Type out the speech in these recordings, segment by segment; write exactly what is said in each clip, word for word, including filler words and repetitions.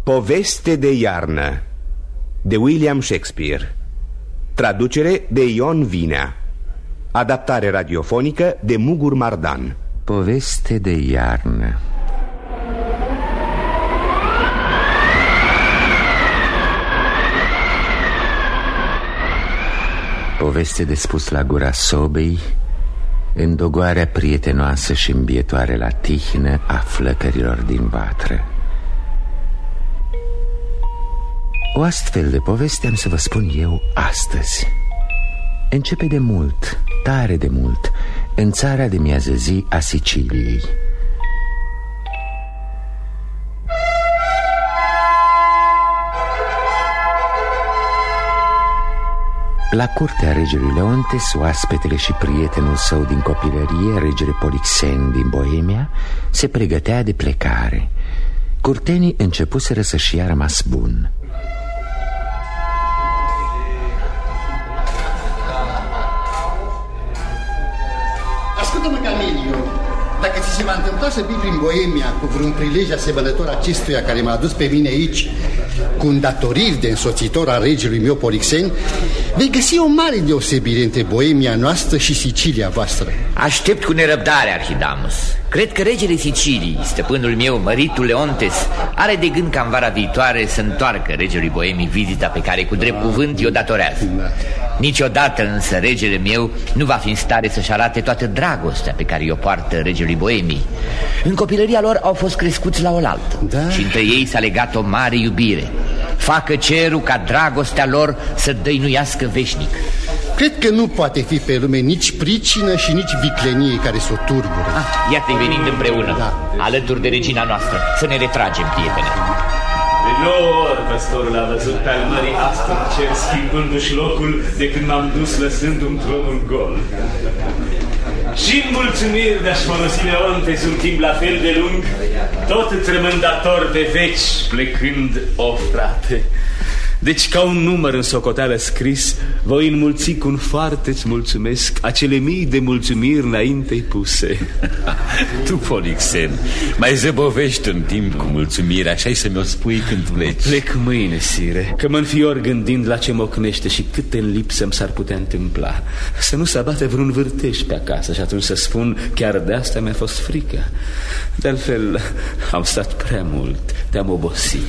Poveste de iarnă de William Shakespeare. Traducere de Ion Vinea. Adaptare radiofonică de Mugur Mardan. Poveste de iarnă. Poveste de spus la gura sobei, în dogoarea prietenoasă și îmbietoare la tihnă a flăcărilor din vatră. O astfel de poveste am să vă spun eu astăzi. Începe de mult, tare de mult, în țara de miază zi a Siciliei. La curtea regelui Leontes, oaspetele și prietenul său din copilărie, regele Polixen din Boemia, se pregătea de plecare. Curtenii începuseră să-și ia rămas bun. Ascultă-mă, Camilio, dacă ți se va întâmpla să vii prin Boemia cu vreun prilej asemănător acestuia care m-a adus pe mine aici, cu îndatoriri de însoțitor al regelui meu Polixen, vei găsi o mare deosebire între Boemia noastră și Sicilia voastră. Aștept cu nerăbdare, Arhidamus. Cred că regele Sicilii, stăpânul meu, măritul Leontes, are de gând ca în vara viitoare să întoarcă regelui Boemii vizita pe care cu drept cuvânt i-o datorează. Niciodată însă regele meu nu va fi în stare să-și arate toată dragostea pe care i-o poartă regelui Boemii. În copilăria lor au fost crescuți la oaltă, da. Și între ei s-a legat o mare iubire. Facă cerul ca dragostea lor să dăinuiască veșnic. Cred că nu poate fi pe lume nici pricină și nici viclenie care să o turbure. ah, Iată-i venind împreună, da. Alături de regina noastră. Să ne retragem, prietene. De nouă ori păstorul a văzut pe al mării astfel cer schimbându-și locul de când m-am dus lăsându-mi tronul gol. Și-n mulțumiri de-aș folosi Leontes un timp la fel de lung, tot îți rămân dator de veci plecând, o frate. Deci ca un număr în socoteală scris, voi înmulți cu un foarte-ți mulțumesc acele mii de mulțumiri înainte-i puse. Tu, Polixen, mai zăbovești un timp cu mulțumire, așa-i să mi-o spui când pleci. Plec mâine, sire, că mă înfior gândind la ce mocnește și câte în lipsă mi s-ar putea întâmpla. Să nu se abate vreun vârteș pe acasă și atunci să spun, chiar de asta mi-a fost frică. De altfel, am stat prea mult, te-am obosit.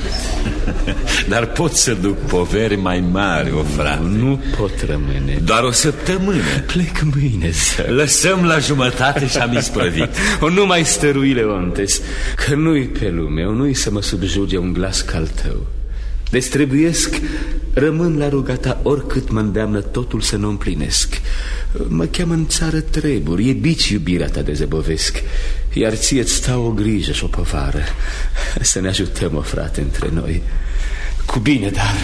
Dar pot să duc poveri mai mari, o frate. Nu, nu pot rămâne. Doar o săptămână. Plec mâine să... Lăsăm la jumătate și am isprăvit. O, nu mai stărui, Leontes, că nu-i pe lume, o nu-i să mă subjuge un glas ca al tău. Deci trebuiesc, rămân la rugata oricât mă îndeamnă totul să nu împlinesc. Mă cheamă în țară treburi, e bici iubirea ta de zăbovesc, iar ție-ți stau o grijă și o povară. Să ne ajutăm, o frate, între noi. Cu bine, dar...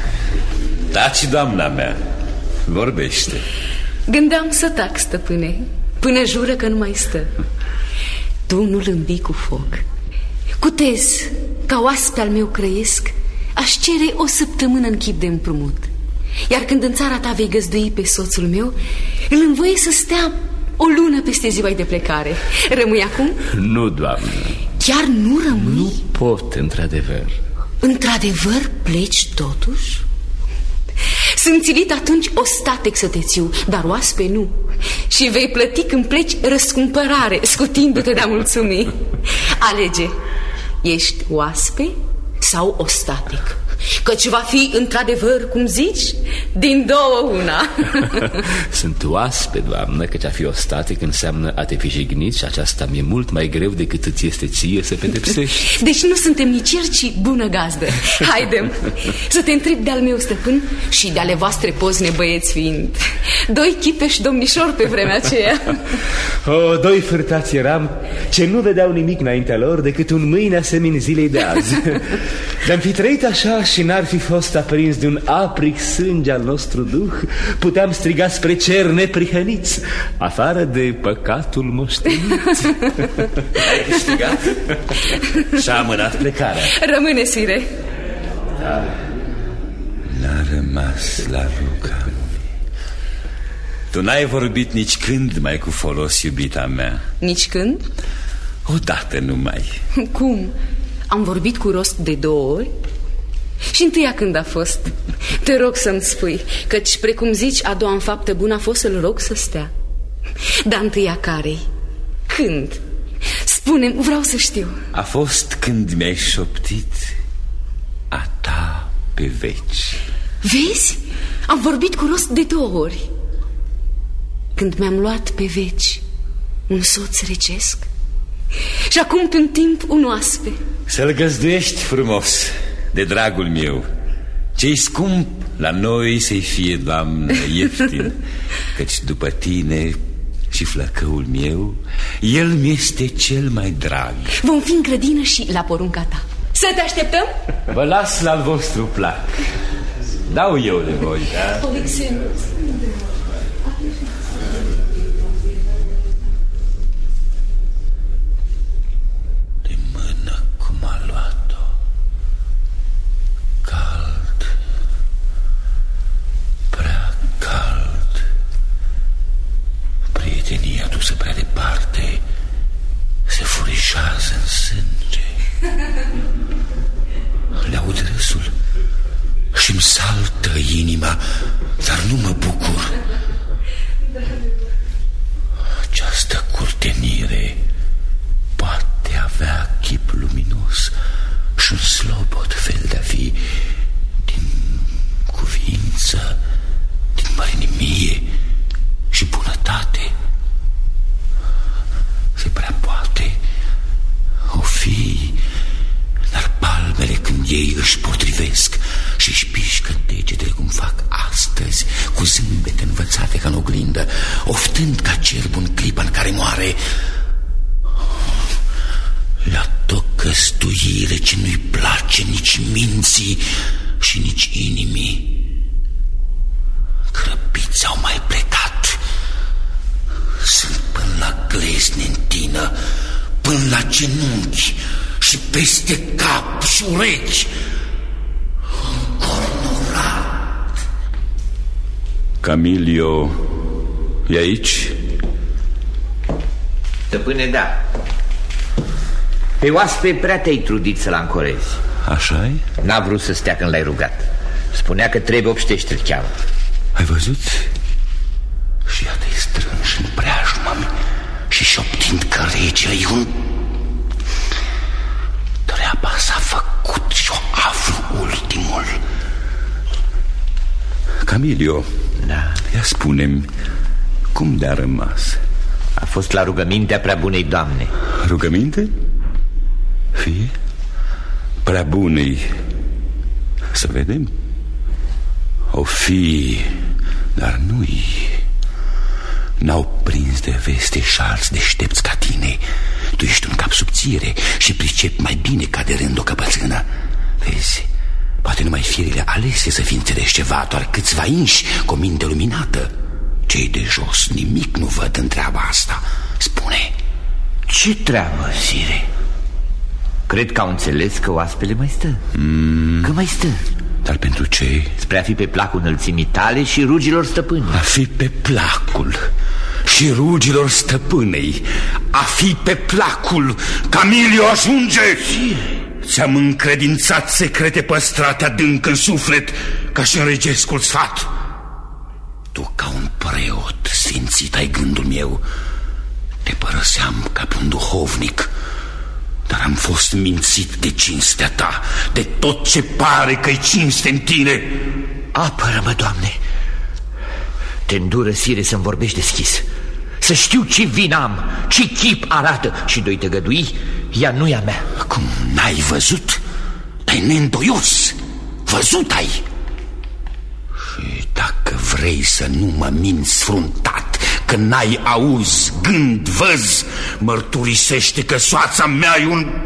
Taci, doamna mea, vorbește. Gândeam să tac, stăpâne, până jură că nu mai stă. Tu nu-l îmbii cu foc. Cutez, ca oaspe al meu crăiesc, aș cere o săptămână în chip de împrumut. Iar când în țara ta vei găzdui pe soțul meu, îl învoie să stea o lună peste ziua de plecare. Rămâi acum? Nu, doamnă. Chiar nu rămâi? Nu pot, într-adevăr. Într-adevăr pleci totuși? Sunt țilit atunci ostatec să te țiu, dar oaspe nu. Și vei plăti când pleci răscumpărare, scutindu-te de-a mulțumi. Alege, ești oaspe sau ostatec? Căci va fi într-adevăr, cum zici, din două una. Sunt oaspe, doamnă, căci a fi ostatec înseamnă a te fi jignit și aceasta mi-e mult mai greu decât îți este ție să pedepsești. Deci nu suntem nici ieri, ci bună gazdă. Haidem să te întreb de-al meu stăpân și de ale voastre pozne băieți fiind. Doi chipeși domnișori pe vremea aceea. O, doi fârtați eram ce nu vedeau nimic înaintea lor decât un mâine asemenea zilei de azi. De-am fi trăit așa și n-ar fi fost aprins de un apric sânge al nostru duh, puteam striga spre cer neprihăniți, afară de păcatul moștenit. Ai câștigat? Și-a amânat plecarea. Rămâne, sire. N-a rămas la ruga. Tu n-ai vorbit nici când mai cu folos, iubita mea. Nici când? Odată numai. Cum? am vorbit cu rost de două ori? Și întâia când a fost? Te rog să-mi spui, căci, precum zici, a doua în faptă bună a fost să-l rog să stea. Dar întâia care-i? Când? Spune-mi, vreau să știu. A fost când mi-ai șoptit a ta pe veci. Vezi? Am vorbit cu rost de două ori. Când mi-am luat pe veci un soț recesc și acum pe un timp un oaspe. Să-l găzduiești frumos, de dragul meu. Ce-i scump la noi să-i fie, Doamnă, ieftin, căci după tine și flăcăul meu, el mi-este cel mai drag. Vom fi în grădină și la porunca ta. Să te așteptăm? Vă las la-l vostru plac. Dau eu de voi, da? De mână cum a luat-o, cald, prea cald. Prietenia dusă prea departe se furișează în sânge. Le-aud râsul și-mi saltă inima, dar nu mă bucur. Această curtenire poate avea chip luminos și un slobod fel de-a fi, din cuvință, din mărinimie și bunătate. Se prea poate o fi, dar palmele când ei își potrivesc și își pișcă degetele cum fac astăzi, cu zâmbete învățate ca în oglindă, oftând ca cerbul în clipa în care moare, la o căstuire ce nu-i place nici minții și nici inimii. Crăpiți au mai plecat, sunt până la glezne în tină, până la genunchi și peste cap și urechi. Cornurat. Camilio e aici? Stăpâne, da. Pe oaspe prea te-ai trudit să-l ancorezi. Așa-i? N-a vrut să stea când l-ai rugat. Spunea că trebuie obștește-l cheamă. Ai văzut? Și iată-i strânși în preajma și șoptind că regele un... Treaba s-a făcut și o aflu ultimul. Camilio, da. Ia spune-mi, cum de-a rămas? A fost la rugămintea prea bunei doamne. Rugăminte? Fie prea bunei. Să vedem. O fi, dar nu-i. N-au prins de veste și alți deștepți ca tine. Tu ești un cap subțire și pricepi mai bine ca de rând o căpățână. Vezi, poate numai firile alese să fi înțeles ceva, doar câțiva inși cu o minte luminată. Cei de jos nimic nu văd în treaba asta. Spune, ce treabă, sire? Cred că au înțeles că oaspele mai stă. mm. Că mai stă. Dar pentru ce? Spre a fi pe placul înălțimii tale și rugilor stăpânii. A fi pe placul și rugilor stăpânei. A fi pe placul. Camilio, ajunge! Ți-am încredințat secrete păstrate adânc în suflet, ca și în regescul sfat. Tu, ca un preot sfințit ai gândul meu, te părăseam ca pe un duhovnic, dar am fost mințit de cinstea ta, de tot ce pare că-i cinste în tine. Apără-mă, Doamne! Te îndură, sire, să-mi vorbești deschis, să știu ce vin am, ce chip arată și doi tăgădui, ea nu e a mea. Cum, n-ai văzut? Dar-i neîndoios. Văzut ai. Și dacă vrei să nu mă minți fruntat, că n-ai auz, gând, văz, mărturisește că soața mea e un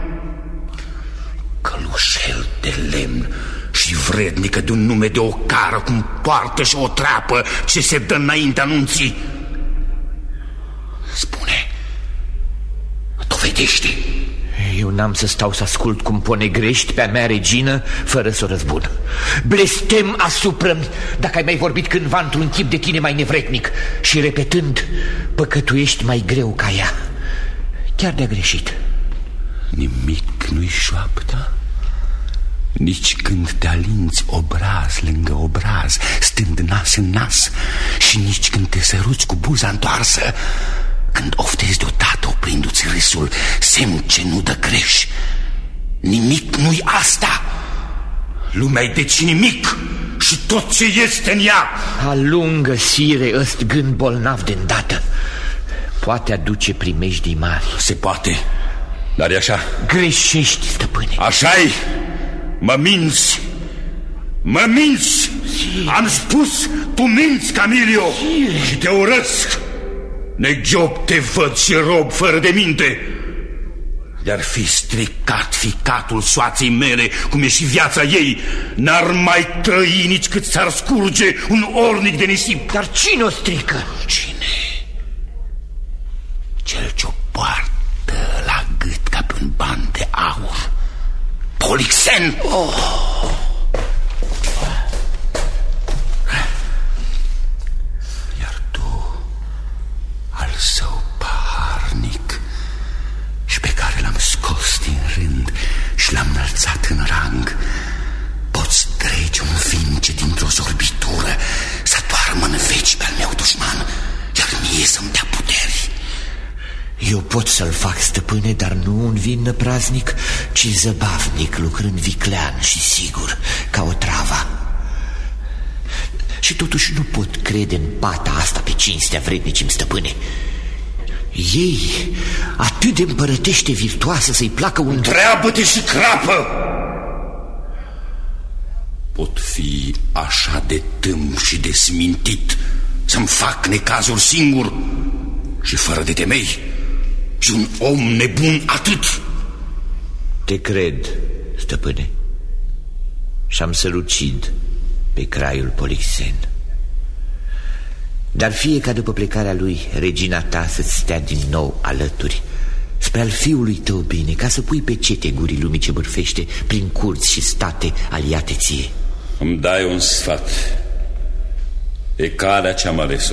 călușel de lemn și vrednică de un nume de ocară, cum poartă și o treapă ce se dă înainte anunții. Spune, dovedește. Eu n-am să stau să ascult cum ponegrești pe-a mea regină fără să o răzbun. Blestem asupra-mi dacă ai mai vorbit cândva într-un chip de tine mai nevretnic și repetând, păcătuiești mai greu ca ea. Chiar de-a greșit. Nimic nu-i șoaptă, nici când te alinți obraz lângă obraz, stând nas în nas, și nici când te săruți cu buza întoarsă, când oftezi deodată oprindu-ți râsul, semn ce nu dă greș. Nimic nu-i asta. Lumea-i deci nimic și tot ce este în ea. Alungă, sire, ăst gând bolnav de îndată. Poate aduce primejdii mari. Se poate, dar e așa. Greșești, stăpâne. Așa-i. Mă minți. Mă minți. Sire. Am spus, tu minți, Camilio. Sire. Și te urăsc. Negiob te văd și rob fără de minte. De-ar fi stricat ficatul soaței mele, cum e și viața ei, n-ar mai trăi nici cât s-ar scurge un ornic de nisip. Dar cine o strică? Cine? Cel ce-o poartă la gât ca pe un ban de aur. Polixen! Oh. Iar tu, al său paharnic, și pe care l-am scos din rând și l-am înălțat în rang, poți trece un vin ce dintr-o sorbitură să doarmă în veci pe-al meu dușman, iar mie să-mi dea puteri. Eu pot să-l fac, stăpâne, dar nu un vin praznic, ci zăbavnic, lucrând viclean și sigur, ca o travă. Și totuși nu pot crede în pata asta pe cinstea vrednicii-mi, stăpâne. Ei, atât de împărătește virtuoasă să-i placă un... Întreabă-te și crapă! Pot fi așa de tâm și de smintit să-mi fac necazuri singur și fără de temei, și un om nebun atât? Te cred, stăpâne, și-am să-l ucid pe craiul Polixen. Dar fie ca după plecarea lui regina ta să-ți stea din nou alături, spre al fiului tău bine, ca să pui pecete gurii lumii ce bârfește prin curți și state aliate ție. Îmi dai un sfat. E calea ce-am ales-o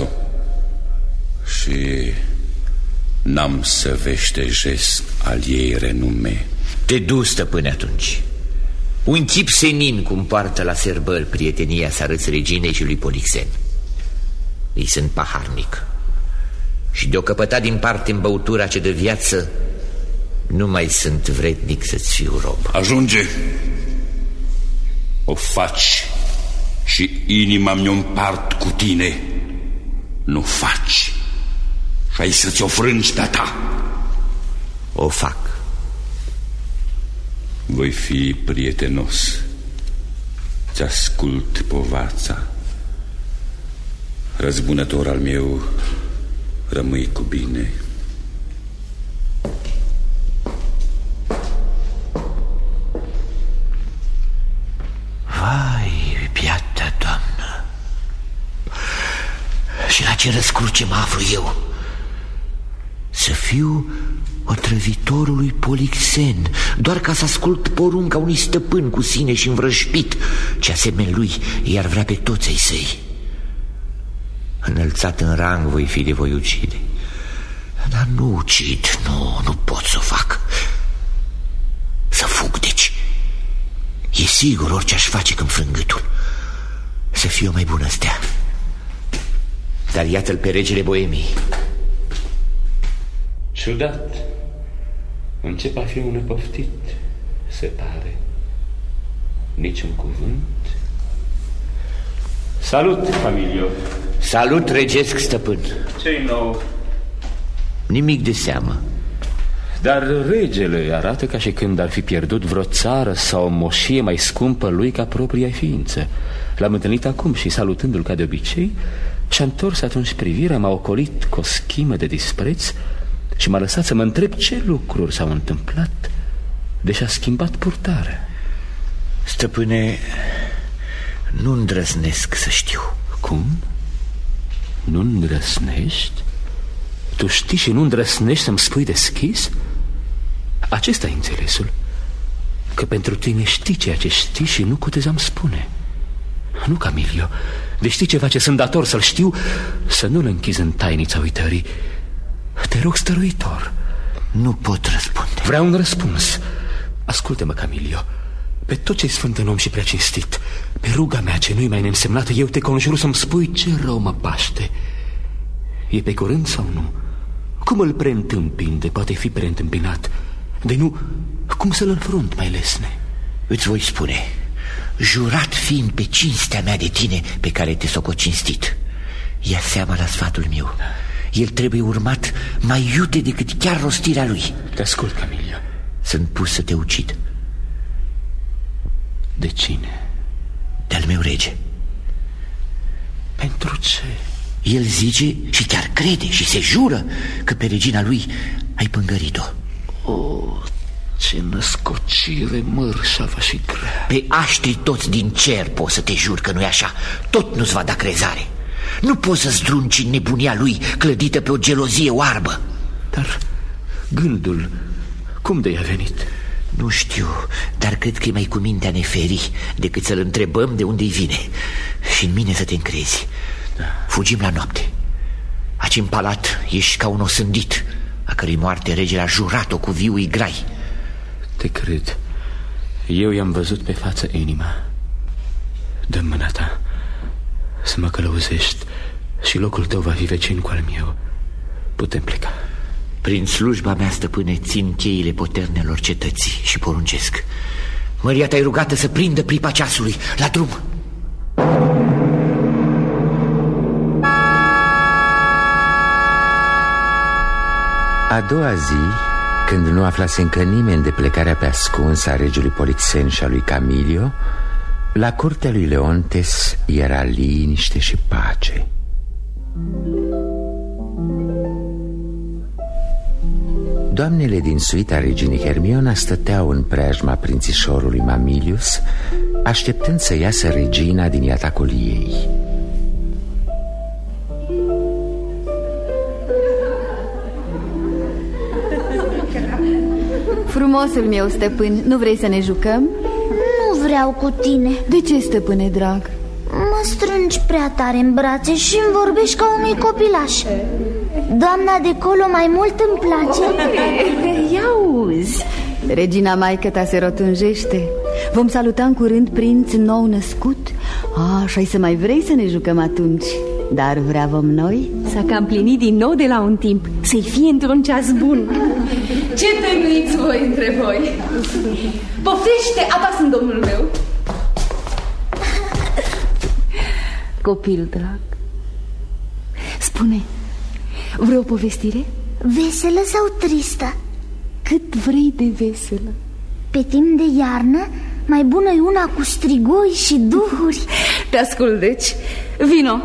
și n-am să veștejesc al ei renume. Te du, stăpâne, atunci. Un chip senin cum poartă la serbări prietenia să arăți reginei și lui Polixen. Ei sunt paharnic și de-o căpăta din parte în băutura ce de viață, nu mai sunt vrednic să-ți fiu rob. Ajunge. O faci și inima mi-o împart cu tine. Nu faci și ai să-ți o frângi pe-a ta. O fac. Voi fi prietenos. Ți-ascult povața. Răzbunător al meu, rămâi cu bine. Vai, biata doamnă, și la ce răscruce mă aflu eu? Să fiu otrăvitorul lui Polixen, doar ca să ascult porunca unui stăpân cu sine și învrășpit, ce asemeni lui i-ar vrea pe toți ai săi. Înălțat în rang voi fi de voi ucide, dar nu ucid, nu, nu pot să o fac. Să fug, deci. E sigur orice aș face când frâng gâtul, să fiu o mai bună stea. Dar iată-l pe regele Boemii. Ciudat. Încep a fi un nepoftit, se pare. Niciun cuvânt. Salut, Camilio. Salut, regesc stăpân. Ce-i nou? Nimic de seamă. Dar regele arată ca și când ar fi pierdut vreo țară sau o moșie mai scumpă lui ca propria ființă. L-am întâlnit acum și, salutându-l ca de obicei, și-a întors atunci privirea, m-a ocolit cu o schimă de dispreț și m-a lăsat să mă întreb ce lucruri s-au întâmplat, deși a schimbat purtarea. Stăpâne, nu îndrăznesc să știu. Cum? Nu îndrăsnești? Tu știi și nu îndrăsnești să-mi spui deschis? Acesta e înțelesul, că pentru tine știi ceea ce știi și nu cutezam spune. Nu, Camilio, de știi ceva ce sunt dator să-l știu, să nu-l închizi în tainița uitării. Te rog, stăruitor. Nu pot răspunde. Vreau un răspuns. Ascultă-mă, Camilio, pe tot ce-i sfânt în om și prea cinstit, pe ruga mea ce nu-i mai neînsemnată, eu te conjur să-mi spui ce rău mă paște. E pe curând sau nu? Cum îl preîntâmpin de poate fi preîntâmpinat? De nu, cum să-l înfrunt mai lesne? Îți voi spune, jurat fiind pe cinstea mea de tine pe care te soco cinstit, ia seama la sfatul meu. El trebuie urmat mai iute decât chiar rostirea lui. Te ascult, Camilio. Sunt pus să te ucid. De cine? De-al meu rege. Pentru ce? El zice și chiar crede și se jură că pe regina lui ai pângărit-o. Oh, ce născocire mărșavă și grea. Pe aștri toți din cer poți să te jur că nu-i așa. Tot nu-ți va da crezare. Nu poți să zdrunci în nebunia lui clădită pe o gelozie oarbă. Dar gândul, cum de-i a venit? Nu știu, dar cred că e mai cu mintea ne feri decât să-l întrebăm de unde-i vine. Și în mine să te încrezi. Da. Fugim la noapte. Aici în palat ești ca un osândit, a cărei moarte regele a jurat-o cu viului grai. Te cred. Eu i-am văzut pe față inima. Dă mâna ta să mă călăuzești și locul tău va fi vecin cu al meu. Putem pleca. Prin slujba mea, stăpâne, țin cheile poternelor cetății și poruncesc. Măria ta-i rugată să prindă pripa ceasului. La drum! A doua zi, când nu aflase încă nimeni de plecarea pe ascuns a regelui Polixen și a lui Camilio, la curtea lui Leontes era liniște și pace. Doamnele din suita reginei Hermiona stăteau în preajma prințișorului Mamilius, așteptând să iasă regina din iatacul ei. Frumosul meu stăpân, nu vrei să ne jucăm? Nu vreau cu tine. De ce, stăpâne drag? Mă strângi prea tare în brațe și îmi vorbești ca unui copilaș. Doamna de colo mai mult îmi place. Ia uzi, regina maică ta se rotunjește. Vom saluta în curând prinț nou născut. Ah, și ai să mai vrei să ne jucăm atunci. Dar vrea vom noi s-a cam plinit din nou de la un timp, să-i fie într-un ceas bun. Ce tăgâiți voi între voi? Poftește, ata sunt domnul meu. Copil drag, spune, vreo povestire? Veselă sau tristă? Cât vrei de veselă. Pe timp de iarnă, mai bună e una cu strigoi și duhuri. Te ascult, deci, vino.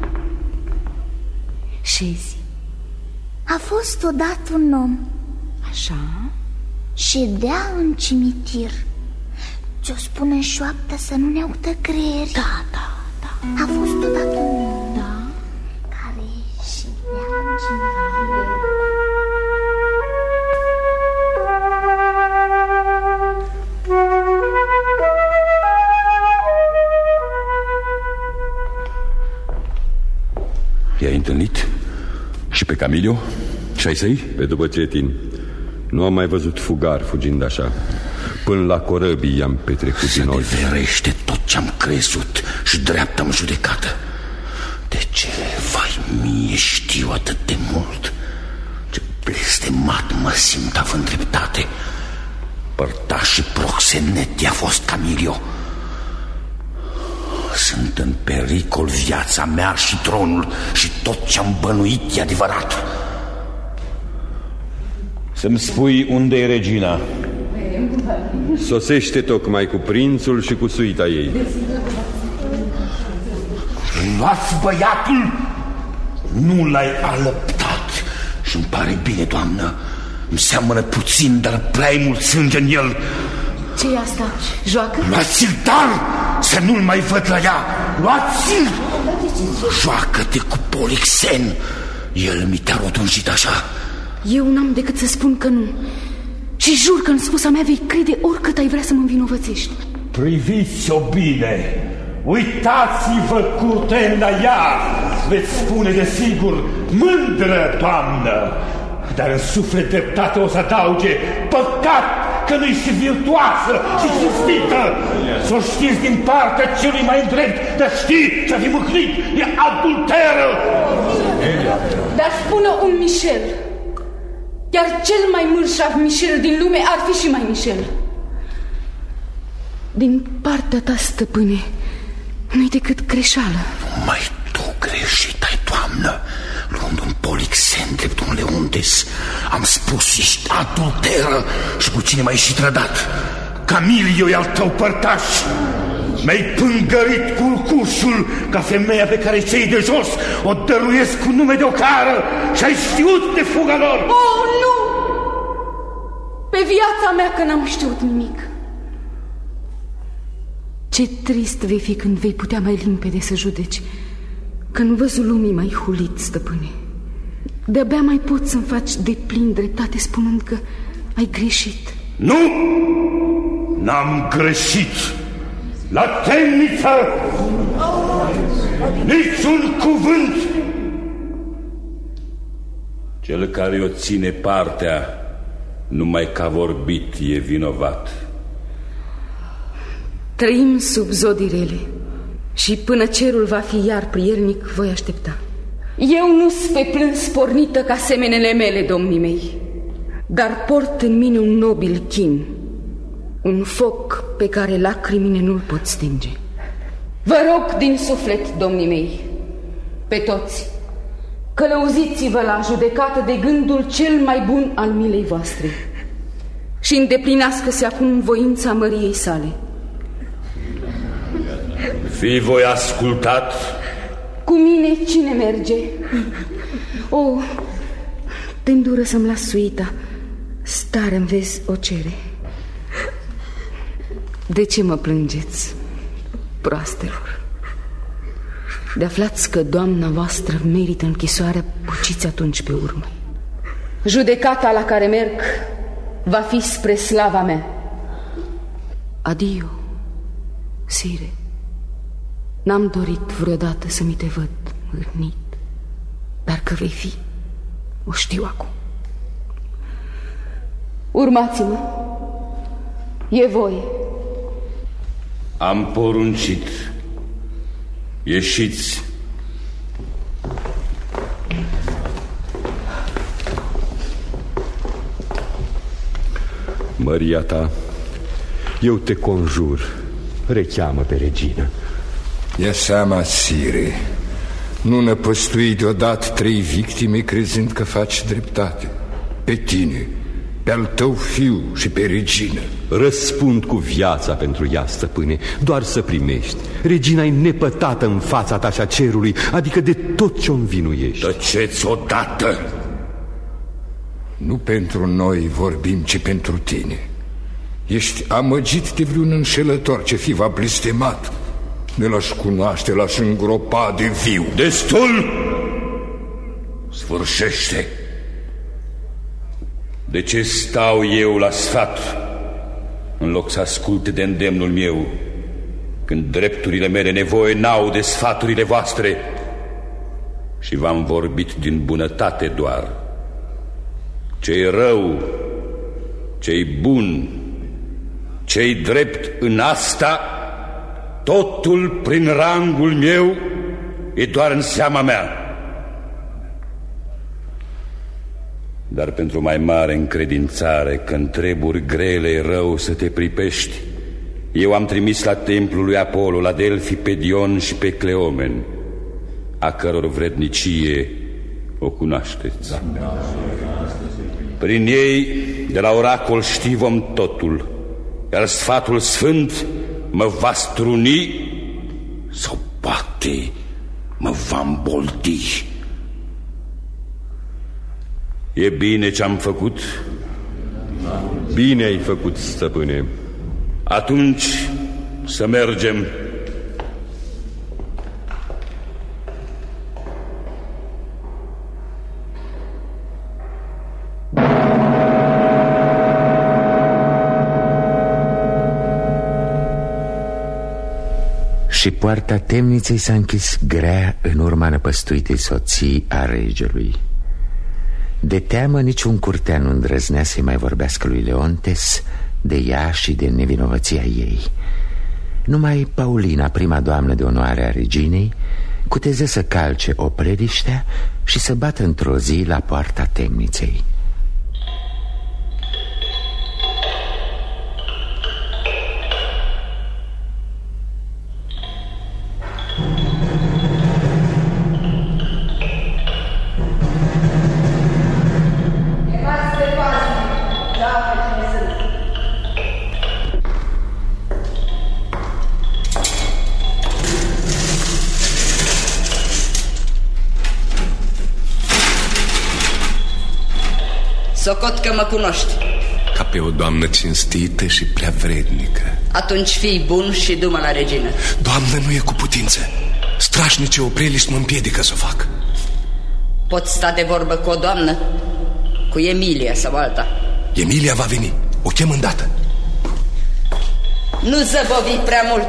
Șezi. A fost odată un om. Așa? Ședea în cimitir. Ce-o spune în șoaptă să nu ne audă creieri. Da, da, da. A fost odată un om, da, care ședea în cimitir. I-ai întâlnit? Și pe Camilio? Și ai săi? Pe după cetin. Nu am mai văzut fugar fugind așa. Până la corăbii i-am petrecut să din ochi. Se verește tot ce-am crezut și dreaptă-am judecată. De ce, vai mie, știu atât de mult? Ce blestemat mă simt având dreptate. Părtaș și proxenet i-a fost Camilio. Sunt în pericol viața mea și tronul, și tot ce-am bănuit e adevărat. Să-mi spui unde e regina. Sosește tocmai cu prințul și cu suita ei. Luați băiatul! Nu l-ai alăptat. Și-mi pare bine, doamnă. Îmi seamănă puțin, dar prea mult sânge în el. Ce-i asta? Joacă? Luați-l dar, să nu-l mai văd la ea. Luați-l! Joacă-te cu Polixen. El mi te-a rotunjit așa. Eu n-am decât să spun că nu. Și jur că în spusa mea vei crede oricât ai vrea să mă învinovățești. Priviți-o bine. Uitați-vă curten la ea. Veți spune de sigur: mândră doamnă. Dar în suflet dreptate o să adauge: păcat că nu-i și virtuoasă și cinstită. Să o știți din partea celui mai drept, dar știi ce-a fi mâhnit, e adulteră. Dar spune un Michel, iar cel mai mârșav Michel din lume ar fi și mai Michel. Din partea ta, stăpâne, nu-i decât greșeală. Numai tu greșit ai, doamnă. Luând un Polixen drept un Leontes, am spus, ești adulteră și puțin m-ai și trădat. Camilio e al tău părtaș. Mi-ai pângărit culcușul ca femeia pe care cei de jos o dăruiesc cu nume de ocară și ai știut de fuga lor. Oh, nu! Pe viața mea că n-am știut nimic. Ce trist vei fi când vei putea mai limpede să judeci, că în văzul lumii mai hulit, stăpâne. De-abia mai poți să-mi faci de plin dreptate spunând că ai greșit. Nu! N-am greșit! La temniță! Niciun cuvânt! Cel care o ține partea numai că a vorbit e vinovat. Trăim sub zodii rele și până cerul va fi iar prielnic voi aștepta. Eu nu-s pe plâns pornită ca semenele mele, domnii mei, dar port în mine un nobil chin, un foc pe care lacrimile nu-l pot stinge. Vă rog din suflet, domnii mei, pe toți, călăuziți-vă la judecată de gândul cel mai bun al milei voastre și îndeplinească-se acum voința măriei sale. Fii voi ascultat? Cu mine cine merge? O, te îndură să-mi las suita. Starea-mi vezi o cere. De ce mă plângeți, proastelor? De aflați că doamna voastră merită închisoarea, puciți atunci pe urmă. Judecata la care merg va fi spre slava mea. Adio, sire. N-am dorit vreodată să mi te văd mârnit, dar că vei fi, o știu acum. Urmați-mă, e voie. Am poruncit. Ieșiți. Măria ta, eu te conjur, recheamă pe regină. Ia seama, sire, nu năpăstui deodată trei victime crezând că faci dreptate. Pe tine, pe al tău fiu și pe regină. Răspund cu viața pentru ea, stăpâne, doar să primești. Regina e nepătată în fața ta și a cerului, adică de tot ce-o învinuiești. Tăceți odată! Nu pentru noi vorbim, ci pentru tine. Ești amăgit de vreun înșelător ce fi v-a blestemat. Ne l-aș cunoaște, l-aș îngropa de viu. Destul! Sfârșește! De ce stau eu la sfat în loc să asculte de îndemnul meu, când drepturile mele nevoie n-au de sfaturile voastre? Și v-am vorbit din bunătate doar. Ce-i rău, ce-i bun, ce-i drept în asta, totul prin rangul meu e doar în seama mea. Dar pentru mai mare încredințare că în treburi grele e rău să te pripești, eu am trimis la templul lui Apollo, la Delphi, pe Dion și pe Cleomen, a căror vrednicie o cunoașteți. Prin ei, de la oracol știvom totul, iar sfatul sfânt mă va struni sau poate mă va îmboldi. E bine ce-am făcut? Bine ai făcut, stăpâne. Atunci să mergem. Și poarta temniței s-a închis grea în urma năpăstuitei soții a regelui. De teamă niciun curtean nu îndrăznea să-i mai vorbească lui Leontes, de ea și de nevinovăția ei. Numai Paulina, prima doamnă de onoare a reginei, cuteză să calce o prediștea și să bată într-o zi la poarta temniței. Socot că mă cunoști. Ca pe o doamnă cinstită și prea vrednică. Atunci fii bun și du-mă la regină. Doamnă, nu e cu putință. Strașnice opreliști mă împiedică să o fac. Poți sta de vorbă cu o doamnă? Cu Emilia sau alta? Emilia va veni, o chem îndată. Nu zăbovi prea mult.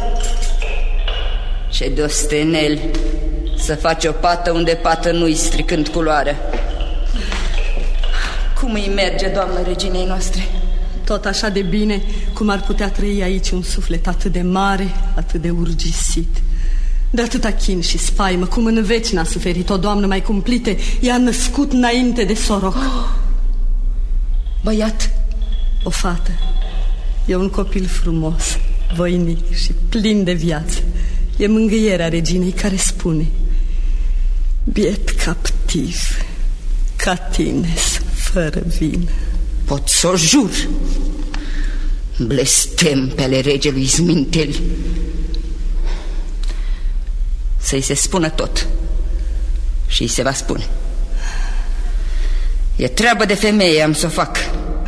Ce de ostenel să faci o pată unde pată nu-i, stricând culoarea. Cum îi merge, doamnă reginei noastre? Tot așa de bine cum ar putea trăi aici un suflet atât de mare, atât de urgisit. De atâta chin și spaimă, cum în veci n-a suferit o doamnă mai cumplite, i-a născut înainte de soroc. Oh! Băiat? O fată. E un copil frumos, voinic și plin de viață. E mângâierea reginei care spune: biet captiv, ca tine, fără vină. Pot să o jur. Blestem pe ale regelui Zminteli. Să-i se spună tot. Și îi se va spune. E treabă de femeie, am să o fac.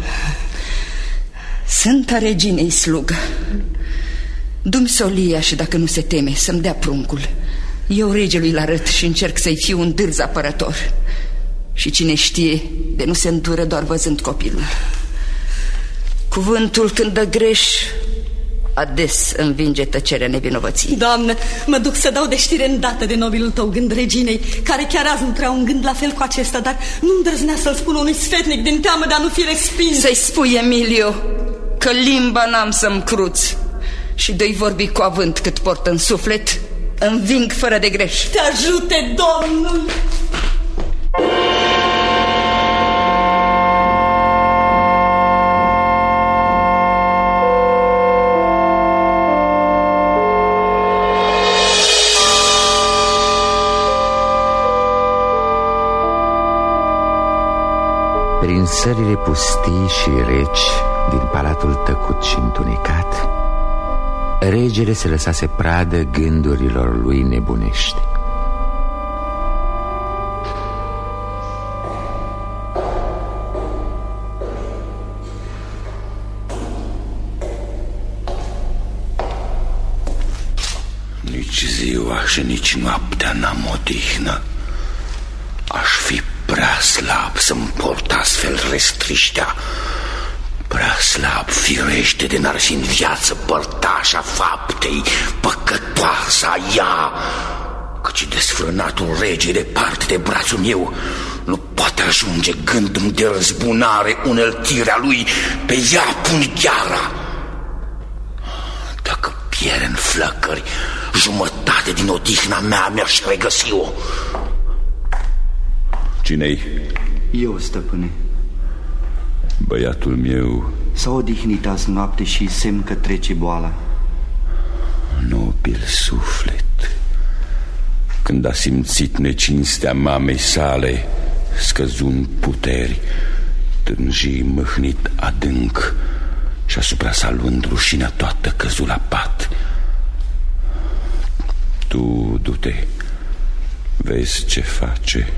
Sunt a reginei slugă. Du-mi solia și dacă nu se teme să-mi dea pruncul. Eu regelui l-arăt și încerc să-i fiu un dârz apărător. Și cine știe, de nu se îndură doar văzând copilul. Cuvântul când dă greș, ades învinge tăcerea nevinovății. Doamnă, mă duc să dau de știre îndată de nobilul tău gând reginei, care chiar azi nu prea un gând la fel cu acesta, dar nu îndrăznea să-l spun unui sfetnic din teamă de a nu fi respins. Să-i spui, Emilio, că limba n-am să-mi cruț și dă-i vorbi cu avânt cât port în suflet, înving fără de greș. Te ajute, Domnul! Prin sările pustii și reci din palatul tăcut și întunecat, regele se lăsase pradă gândurilor lui nebunești. Nici ziua și nici noaptea n-am odihnă. Aș fi prea slab să-mi port astfel restriștea. Prea slab, firește, de n-ar fi în viață părtașa faptei, păcătoasa ea. Căci desfrânatul rege departe de brațul meu nu poate ajunge gândul de răzbunare, uneltirea lui, pe ea pun gheara. Dacă pierd în flăcări, jumătate din odihna mea mi-aș regăsi-o. Cine-i? Eu, stăpâne. Băiatul meu s-a odihnit azi noapte și semn că trece boala. Nobil suflet, când a simțit necinstea mamei sale, scăzun puteri, tânji mâhnit adânc și asupra sa luând rușinea toată căzu la pat. Tu du-te, vezi ce face.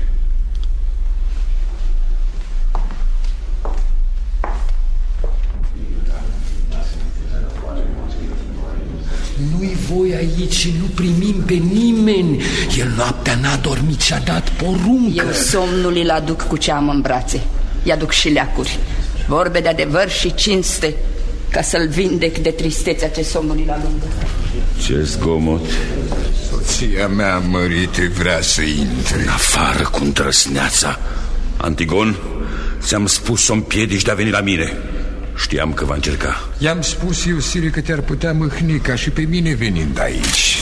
Nu-i voi aici și nu primim pe nimeni. El noaptea n-a dormit și a dat poruncă. Eu somnul îl aduc cu ceamă în brațe. I-aduc și leacuri, vorbe de adevăr și cinste, ca să-l vindec de tristețea ce somnul îl alungă. Ce zgomot? Soția mea mărite vrea să intre. În afară cu îndrăsneața. Antigon, ți-am spus să-mi piedici de a veni la mine. Știam că va încerca. I-am spus eu, sire, că te-ar putea mâhni ca și pe mine venind aici.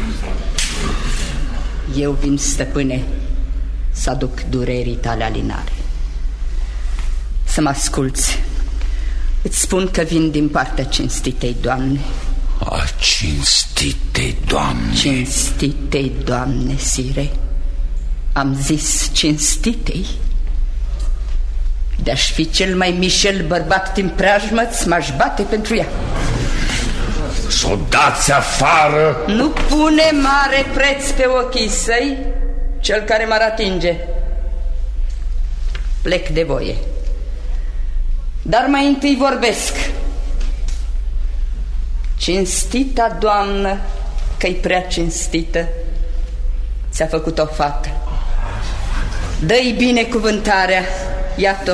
Eu vin, stăpâne, să aduc durerii tale alinare. Să mă asculți. Îți spun că vin din partea cinstitei Doamne. A cinstitei Doamne. Cinstitei Doamne, sire. Am zis cinstitei. De-aș fi cel mai mișel bărbat din preajmă, m-aș bate pentru ea. S-o dați afară. Nu pune mare preț pe ochii săi cel care m-ar atinge. Plec de voie. Dar mai întâi vorbesc. Cinstita Doamnă, că-i prea cinstită, ți-a făcut o fată. Dă-i binecuvântarea. Iată.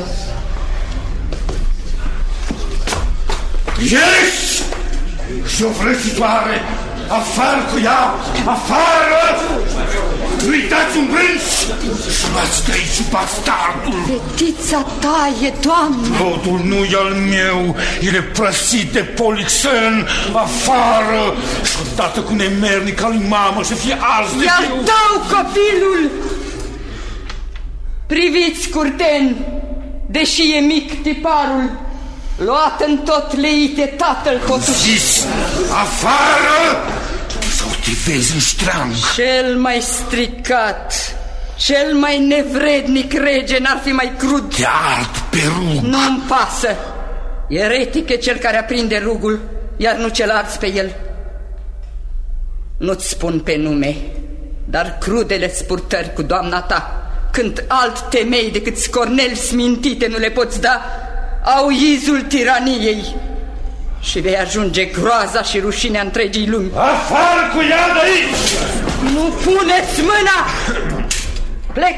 Ieși! Șofrăsitoare! Afară cu ea! Afară! Nu-i dați un brânci! Și luați de aici bastardul! Fetița ta e, Doamne! Rodul nu e al meu, el e prăsit de Polixen! Afară! Și odată cu nemernica lui mamă să fie ars de E-al eu! tău, copilul! Priviți, curteni, deși e mic tiparul, luat în tot leite tatăl totuși. Zis, afară! Sau te vezi în ștrang. Cel mai stricat, cel mai nevrednic rege n-ar fi mai crud. Te ard pe rug. Nu-mi pasă. Eretic e cel care aprinde rugul, iar nu cel arzi pe el. Nu-ți spun pe nume, dar crudele spurtări cu doamna ta, când alt temei decât scorneli smintite nu le poți da, au izul tiraniei și vei ajunge groaza și rușinea întregii lumi. Afară cu ea de aici! Nu puneți mâna! Plec!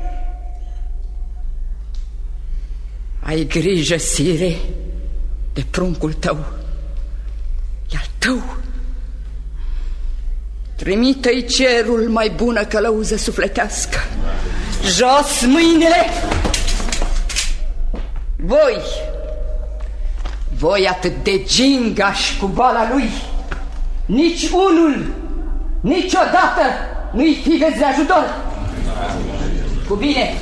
Ai grijă, sire, de pruncul tău. E al tău. Trimite-i cerul mai bună călăuză sufletească. Jos mâinile! Voi, voi atât de gingași cu boala lui, nici unul, niciodată nu-i fi veți de ajutor. Cu bine!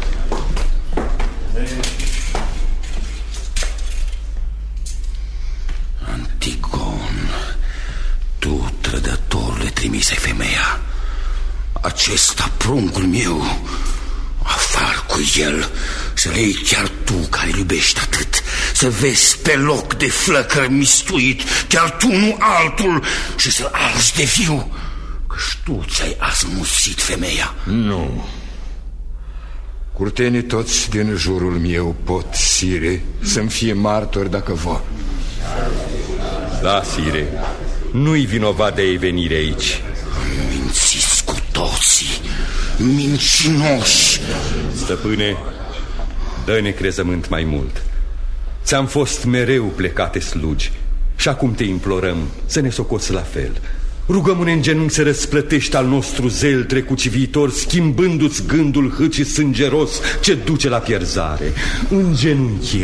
Antigon, tu, trădătorule, trimise femeia. Acesta, pruncul meu, afară cu el, să le iei chiar tu care iubești atât, să vezi pe loc de flăcăr mistuit, chiar tu, nu altul, și să-l arzi de viu, că-și tu ți-ai asmuțit femeia. Nu. Curtenii toți din jurul meu pot, sire, să-mi fie martori dacă vor. Da, sire, nu-i vinovat de ei venire aici. Mințiți cu toții, mincinoși. Stăpâne, dă-ne crezământ mai mult. Ți-am fost mereu plecate slugi și acum te implorăm să ne socoți la fel. Rugăm-ne în genunchi să răsplătești al nostru zel trecut și viitor, schimbându-ți gândul hâci sângeros ce duce la pierzare. În genunchi.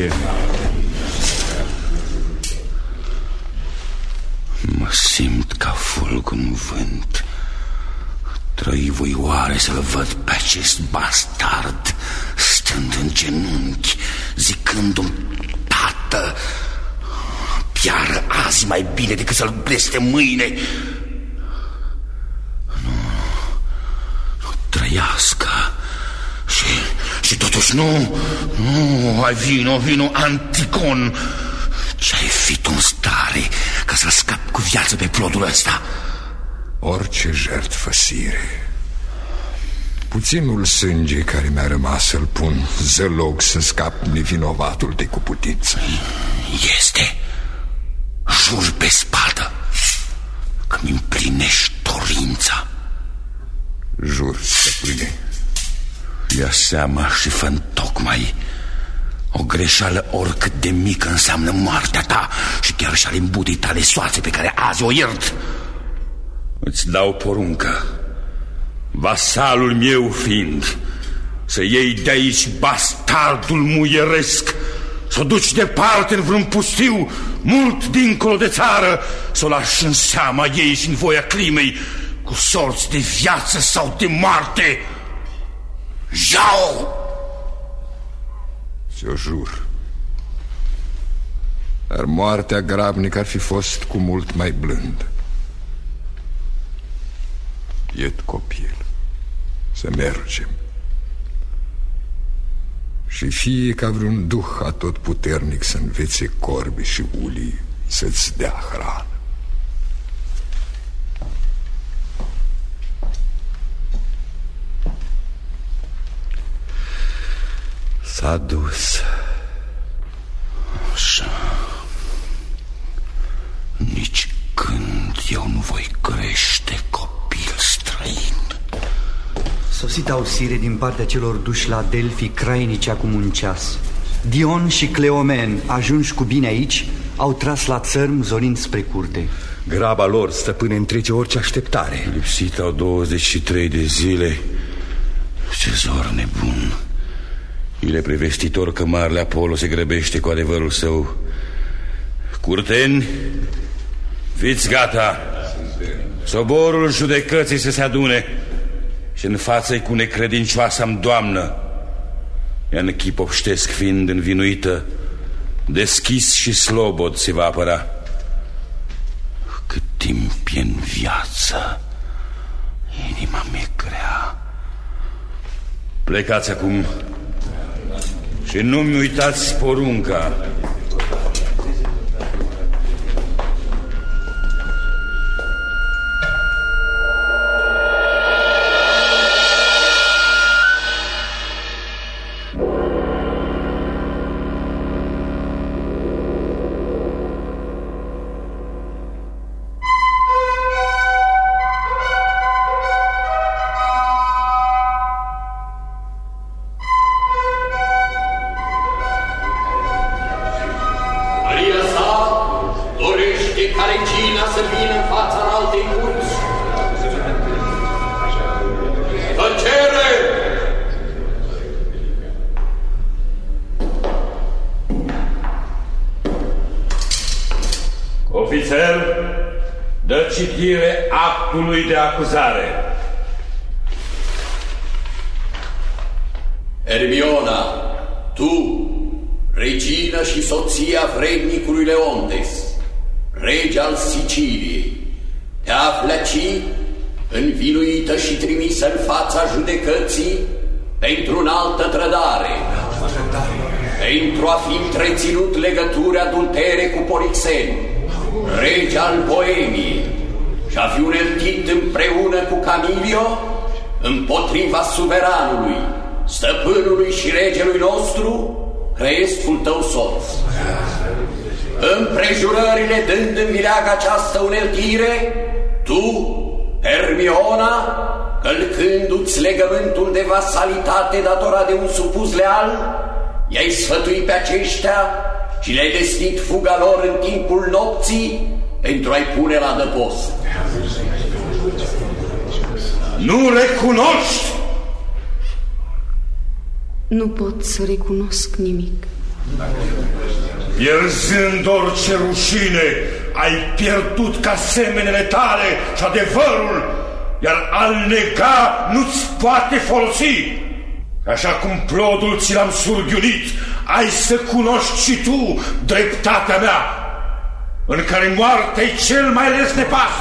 Mă simt ca fulg în vânt. Trăi voi oare să-l văd pe acest bastard stând în genunchi, zicându-mi: tată, piară azi mai bine decât să-l bleste mâine. Nu, nu trăiască. Și, și totuși nu, nu, ai vino, vino, Antigon. Ce-ai fi tu în stare ca să scapi cu viață pe plodul ăsta? Orice jertfă, sire. Puținul sânge care mi-a rămas să-l pun zălog să scap nevinovatul de cu putință. Este. Jur pe spadă că mi împlinești dorința. Jur, stăpâne. Ia seama și fă-n tocmai. O greșeală oricât de mică înseamnă moartea ta și chiar și ale îmbutei tale soațe pe care azi o iert. Îți dau poruncă, vasalul meu fiind, să iei de aici bastardul muieresc Să o duci departe în vreun pustiu, mult dincolo de țară, să o lași în seama ei și în voia climei, cu sorți de viață sau de moarte. Jau! Ți-o jur. Dar moartea grabnică ar fi fost cu mult mai blândă. Biet copil, să mergem. Și fie ca vreun duh atotputernic să învețe corbi și ulii să-ți dea hrană. S-a dus. Așa. Nici când eu nu voi crește copil străin. Sosit auxire din partea celor duși la Delfi crainici acum un ceas. Dion și Cleomen, ajunși cu bine aici, au tras la țărm zorind spre curte. Graba lor, stăpâne, întrece orice așteptare. Lipsit au douăzeci și trei de zile. Ce zor nebun. Il prevestitor că marele Apollo se grăbește cu adevărul său. Curteni, fiți gata. Soborul judecății să se adune și în față-i cu necredincioasa-mi doamnă. Ea în chip obștesc fiind învinuită, deschis și slobod se va apăra. Cât timp e în viață, inima mea grea. Plecați acum și nu-mi uitați porunca. Ofițer, dă citire actului de acuzare. Hermiona, tu, regină și soția vrednicului Leontes, rege al Siciliei, te afli aici, învinuită și trimisă în fața judecății pentru înaltă trădare, pentru a fi întreținut legături adultere cu Polixen, rege al Boemiei, și a fi uneltit împreună cu Camilio împotriva suveranului, stăpânului și regelui nostru, crezul tău soț. Împrejurările dând în vileag această uneltire, tu, Hermiona, călcându-ți legământul de vasalitate datorat de un supus leal, i-ai sfătuit pe aceștia și le-ai destit fuga lor în timpul nopții pentru a-i pune la adăpost. Nu recunoști? Nu pot să recunosc nimic. Pierzând orice rușine, ai pierdut ca semenele tale și adevărul, iar al nega nu-ți poate folosi. Așa cum plodul ți l-am surghiunit, ai să cunoști și tu dreptatea mea, în care moartea-i cel mai lesne pas.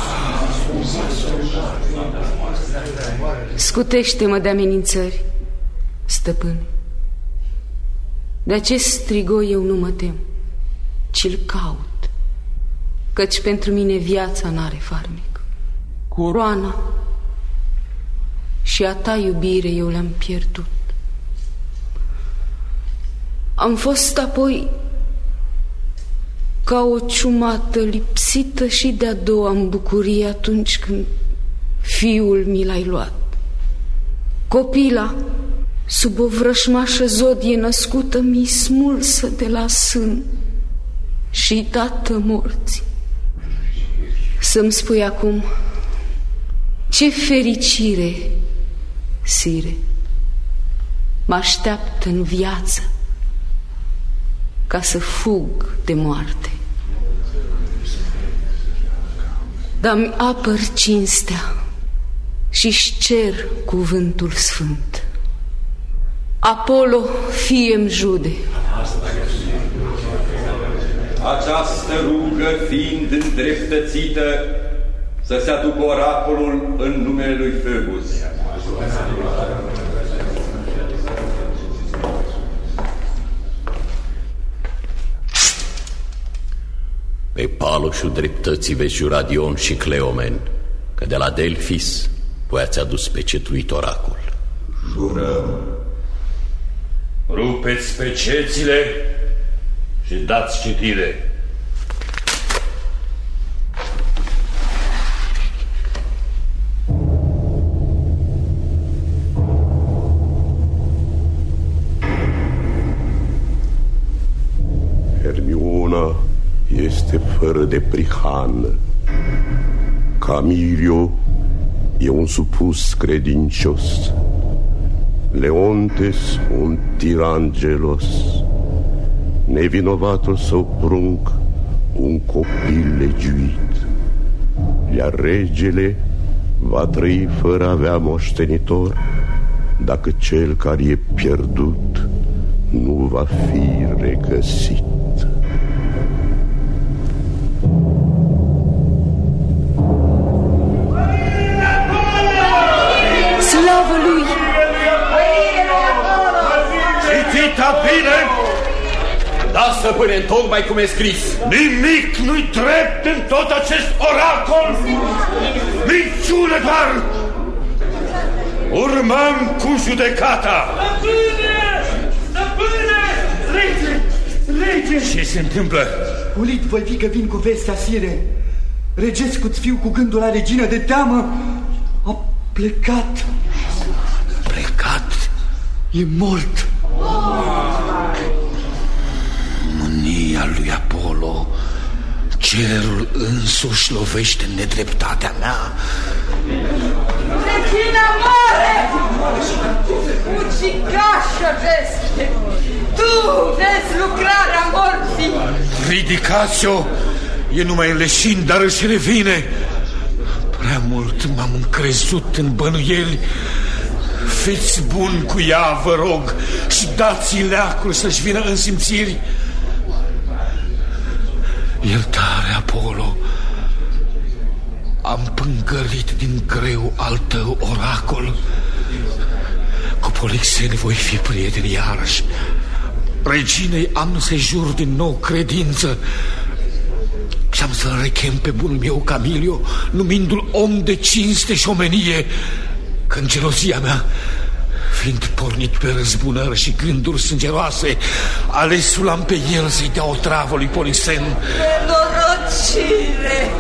Scutește-mă de amenințări, stăpâne. De acest strigoi eu nu mă tem, ci-l caut, căci pentru mine viața n-are farmec. Coroana și a ta iubire eu le-am pierdut. Am fost apoi ca o ciumată lipsită și de-a doua în bucurie atunci când fiul mi l-ai luat. Copila, sub o vrășmașă zodie născută, mi-i smulsă de la sân și dată morții. Să-mi spui acum, ce fericire, sire, mă așteaptă în viață ca să fug de moarte. Dar-mi apăr cinstea și-și cer cuvântul sfânt. Apollo, fie-mi jude. Această rugă fiind îndreptățită, să se aducă oracolul în numele lui Phoebus. Pe paloșul dreptății veți jura Dion și Cleomen că de la Delfis voi ați adus pe cetuit oracol. Jurăm. Rupeți pe cețile și dați citire. Hermiona este fără de prihană. Camilio e un supus credincios. Leontes un tiran gelos. Nevinovatul său prunc un copil legiuit. Iar regele va trăi fără a avea moștenitor, dacă cel care e pierdut nu va fi regăsit. Slavă lui! Citită bine! Da, stăpâne, tocmai cum e scris. Nimic nu-i drept în tot acest oracol. Minciună doar! Urmăm cu judecata. Stăpâne! Stăpâne! Rege! Rege! Ce se întâmplă? Ulit, voi fi că vin cu vestea sire. Regescu-ți fiu cu gândul la regină de teamă a plecat. Plecat? E mort. Mânia lui Apollo, cerul însuși lovește în nedreptatea mea. Regina moare! Ucigașă veste! Tu vezi lucrarea morții! Ridicați-o! E numai leșin, dar își revine. Prea mult m-am încrezut în bănuieli. Fiți buni cu ea, vă rog, și dați-i leacul să-și vină în simțiri. Iertare, Apollo. Am pângărit din greu al tău oracol. Cu Polixeni voi fi prieteni iarăși. Reginei am să jur din nou credință și am să-l rechem pe bunul meu Camilio, numindu-l om de cinste și omenie, când gelozia mea, fiind pornit pe răzbunări și gânduri sângeroase, alesul am pe el să-i dea o travă lui Polixen. Nenorocire!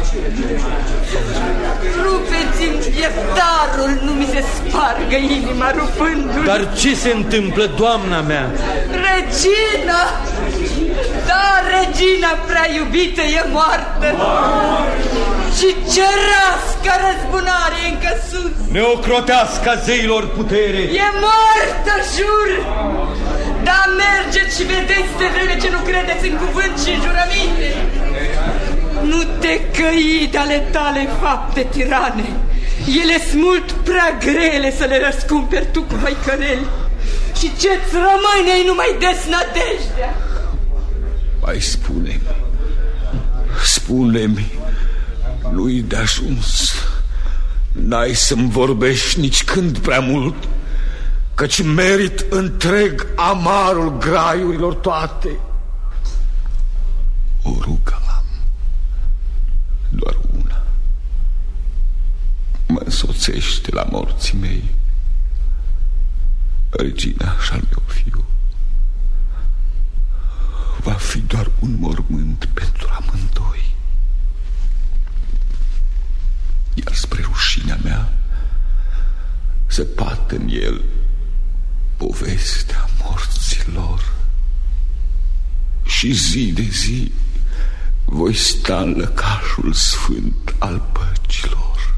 Rupeți-mi pieptarul, nu mi se spargă inima rupându-l. Dar ce se întâmplă, doamna mea? Regina! Da, regina prea iubită e moartă. Și cerească răzbunare încă sus. Ne ocrotească zeilor putere. E moartă, jur! Da, mergeți și vedeți de vreme ce nu credeți în cuvânt și în jurăminte. Nu te căi de ale tale fapte tirane. Ele sunt mult prea grele să le răscumperi tu cu măicăreli. Și ce-ți rămâne-i numai desnădejdea. Mai spune-mi, spune-mi, nu-i de ajuns. N-ai să-mi vorbești nici când prea mult, căci merit întreg amarul graiurilor toate. O rugă am, doar una. Mă însoțește la morții mei, regina și al meu fiu. Va fi doar un mormânt pentru amândoi. Iar spre rușinea mea să pată în el povestea morților. Și zi de zi voi sta în lăcașul sfânt al păcilor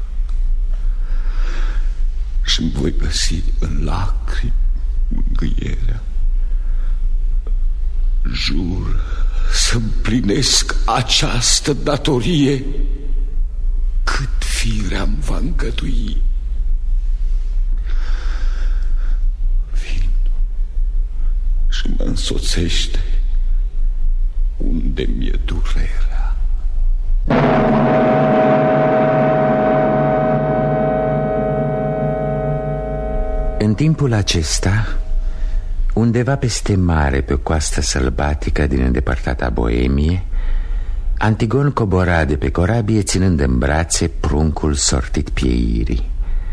și-mi voi găsi în lacrimi mângâierea. Jur să împlinesc această datorie cât firea-mi va îngădui. Vin și mă însoțește unde mi-e durerea. În timpul acesta, undeva peste mare, pe o coastă sălbatică din îndepărtata Boemie, Antigon cobora de pe corabie ținând în brațe pruncul sortit pieirii.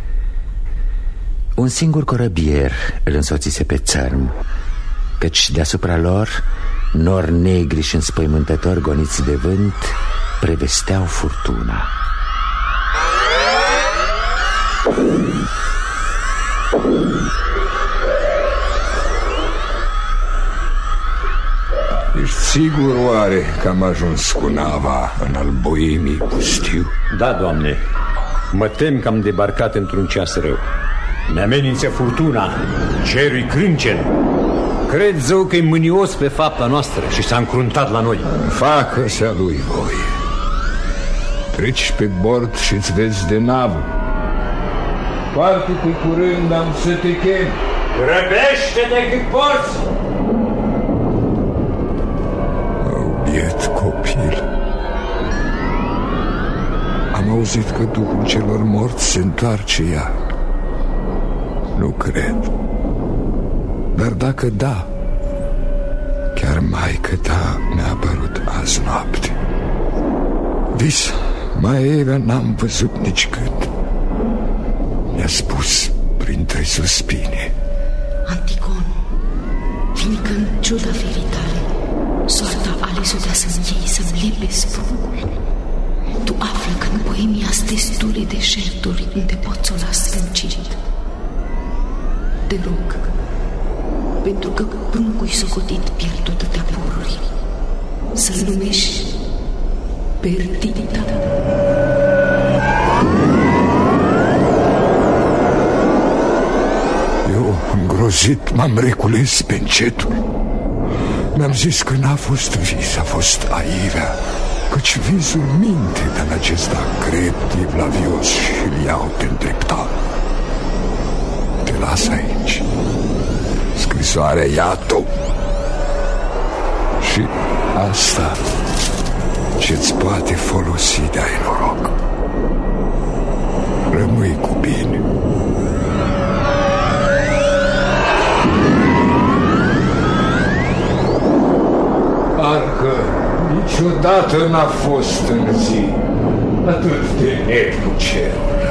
Un singur corăbier îl însoțise pe țărm, căci deasupra lor nori negri și înspăimântători goniți de vânt prevesteau furtuna. Ești sigur oare că am ajuns cu nava în al Boemii pustiu? Da, Doamne. Mă tem că am debarcat într-un ceas rău. Ne amenință furtuna, cerul-i crâncen. Cred zău că-i mânios pe fapta noastră și s-a încruntat la noi. Facă-se-a lui voie. Treci pe bord și-ți vezi de navă. Foarte pe curând am să te chem. Grăbește-te cât poți! Biet copil. Am auzit că Duhul celor morți se întoarce iar. Nu cred. Dar dacă da, chiar maică ta mi-a apărut azi noapte. Vis, mai Eva n-am văzut nici când. Mi-a spus printre suspine: Antigon, fiindcă în ciuda ferii tale soarta a ales-o de-a să închei, să-mi lepezi pruncul, tu află că în Boemia sunt destule deșerturi unde poți o las răncit. Te rog, pentru că pruncul-i socotit pierdut de poruri, să-l numești Perdita. Eu, îngrozit, m-am recules pe încetul. Mi-am zis că n-a fost vis, a fost airea, căci visul minte, dar acesta cred evlavios și-l iau de îndreptat. Te las aici. Scrisoarea ia-tu. Și asta ce-ți poate folosi de-ai noroc. Rămâi cu bine. Parcă niciodată n-a fost în zi atât de negru cerul.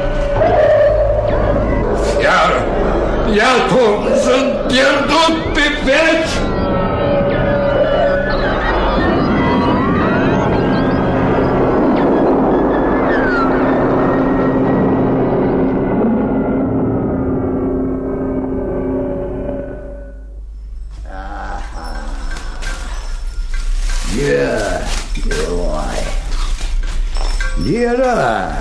Fiară, iată, sunt pierdut pe veci! Era.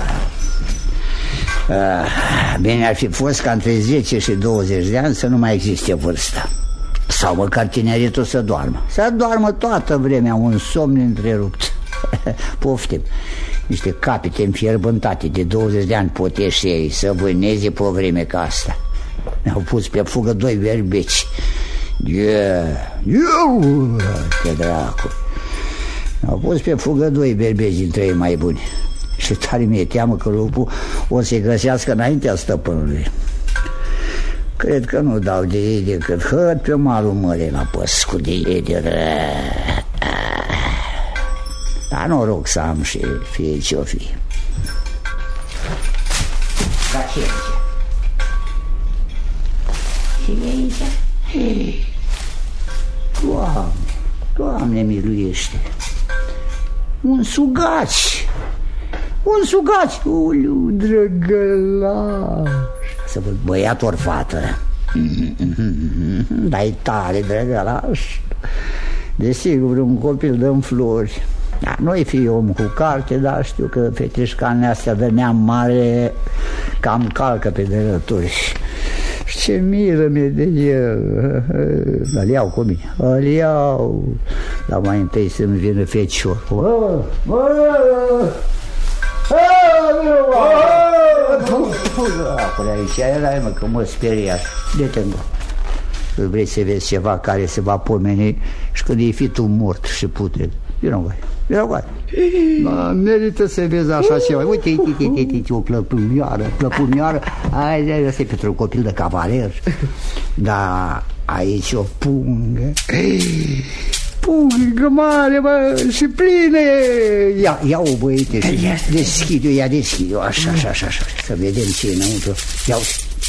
Bine ar fi fost ca între zece și douăzeci de ani să nu mai existe vârsta. Sau măcar tineritul să doarmă. Să doarmă toată vremea, un somn întrerupt. Poftim. Niște capete înfierbântate de douăzeci de ani potești ei să vâneze pe o vreme ca asta. Ne-au pus pe fugă doi berbeci. Yeah. Yeah. Te dracu. Ne-au pus pe fugă doi berbeci dintre ei mai buni. Și tare mi-e teamă că lupul o să-i găsească înaintea stăpânului. Cred că nu dau de ei decât hăt pe malul mării la păscu de ei de ră. Dar noroc să am și fie ce-o fi. Dar ce aici? Ce e aici? Doamne, Doamne miluiește! Un sugaci! Un sugaci! Uliu, drăgălaș! Să văd băiat ori fată. Dar-i tare, drăgălaș. Desigur, un copil dă-mi flori. Da, nu-i fi om cu carte, dar știu că fetișcane astea de neam mare cam calcă pe derături. Și Ce milă mi-e de el. Îl iau cu mine, îl iau. Dar mai întâi să-mi vină fecior. Bă, bă, acolo aici era, mă, că mă speria. De-te încă. Vrei să vezi ceva care se va pomeni și când e fi tu mort și putred. Vino, băi, vino, băi. Da, merită să vezi așa ceva. Uite, uite, uite, uite, uite, o plăpumioară, plăpumioară. Aia, ăsta e pentru un copil de cavaler. Da, aici o pungă. Pungă mare, bă, și pline. Ia, ia-o, băiete, și deschid-o, ia deschid-o, așa, așa, așa, așa, să vedem ce e înăuntru. Ia-o.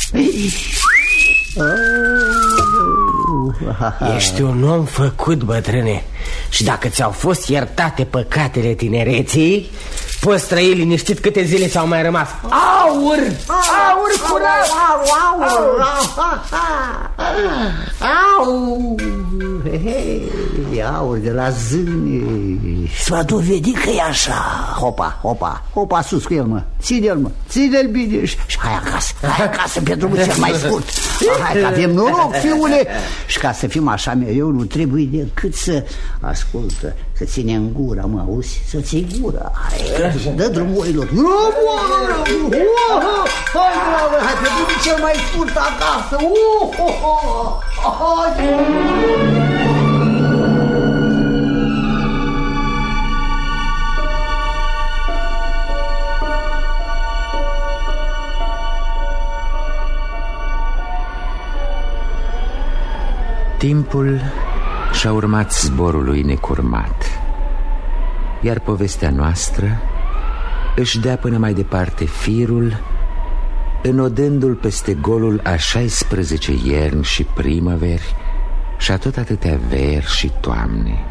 Ești un om făcut, bătrâne. Și dacă ți-au fost iertate păcatele tinereții, poți trăi liniștit câte zile ți-au mai rămas. Aur! Aur curat! Aur! Aur! Aur! Aur de la zâne. S-a dovedit că e așa. Hopa, hopa, hopa sus cu el, mă. Ține-l, mă, ține-l bine. Și hai acasă, hai acasă pe drumul cel mai scurt. Hai că avem noroc, fiule. Și ca să fim așa mereu, nu trebuie decât să ascultă, să ține în gura, mă, auzi? Să ții gura. Hai, dă drumul oilor. Nu moară! Hai, hai, pe drumul cel mai scurt acasă. Timpul și-a urmat zborului necurmat, iar povestea noastră își dea până mai departe firul, înodându-l peste golul a șaisprezece ierni și primăveri și a tot atâtea veri și toamne.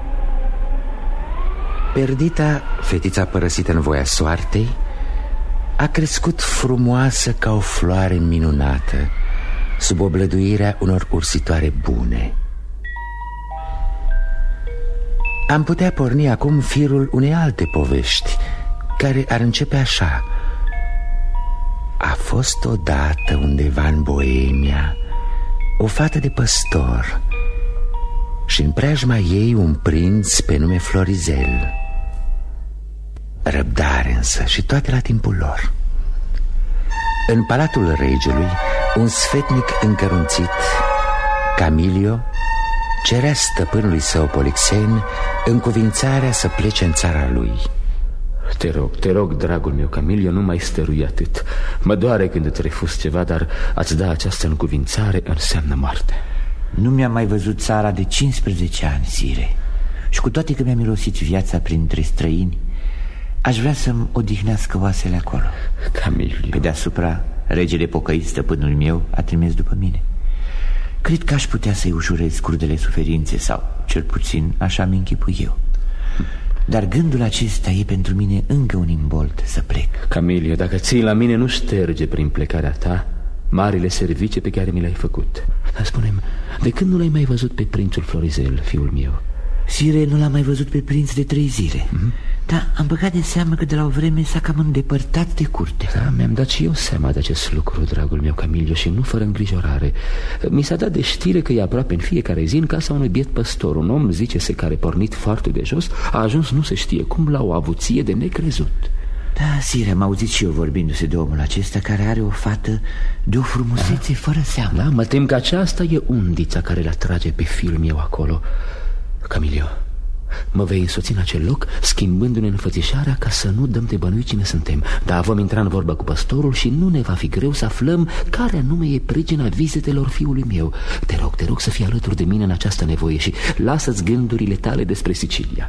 Perdita, fetița părăsită în voia soartei, a crescut frumoasă ca o floare minunată sub oblăduirea unor ursitoare bune. Am putea porni acum firul unei alte povești, care ar începe așa. A fost odată undeva în Boemia o fată de păstor și în preajma ei un prinț pe nume Florizel. Răbdare însă și toate la timpul lor. În palatul regelui, un sfetnic încărunțit, Camilio, cerea stăpânului său Polixen încuvințarea să plece în țara lui. Te rog, te rog, dragul meu, Camilio, nu mai stărui atât. Mă doare când îți refuz ceva, dar a-ți da această încuvințare înseamnă moarte. Nu mi-am mai văzut țara de cincisprezece ani, sire. Și cu toate că mi-a mirosit viața printre străini, aș vrea să-mi odihnească oasele acolo. Camilio. Pe deasupra, regele pocăit, stăpânul meu, a trimis după mine. Cred că aș putea să-i ușurez scurdele suferințe, sau cel puțin așa mi închipui eu. Dar gândul acesta e pentru mine încă un imbold să plec. Camilio, dacă ții la mine, nu șterge prin plecarea ta marile servicii pe care mi le-ai făcut. Dar spune-mi, de când nu l-ai mai văzut pe prințul Florizel, fiul meu? Sire, nu l-am mai văzut pe prinț de trei zile. mm-hmm. Dar am băgat de seamă că de la o vreme s-a cam îndepărtat de curte. Da, mi-am dat și eu seama de acest lucru, dragul meu, Camilio, și nu fără îngrijorare. Mi s-a dat de știre că e aproape în fiecare zi în casa unui biet păstor. Un om, zice-se, care, pornit foarte de jos, a ajuns nu se știe cum la o avuție de necrezut. Da, sire, am auzit și eu vorbindu-se de omul acesta care are o fată de o frumusețe da. fără seamă. Da, mă tem că aceasta e undița care l atrage pe fiul meu acolo. Camilio, mă vei însoți în acel loc, schimbându-ne înfățișarea ca să nu dăm de bănui cine suntem. Dar vom intra în vorbă cu păstorul și nu ne va fi greu să aflăm care anume e pricina vizitelor fiului meu. Te rog, te rog să fii alături de mine în această nevoie și lasă-ți gândurile tale despre Sicilia.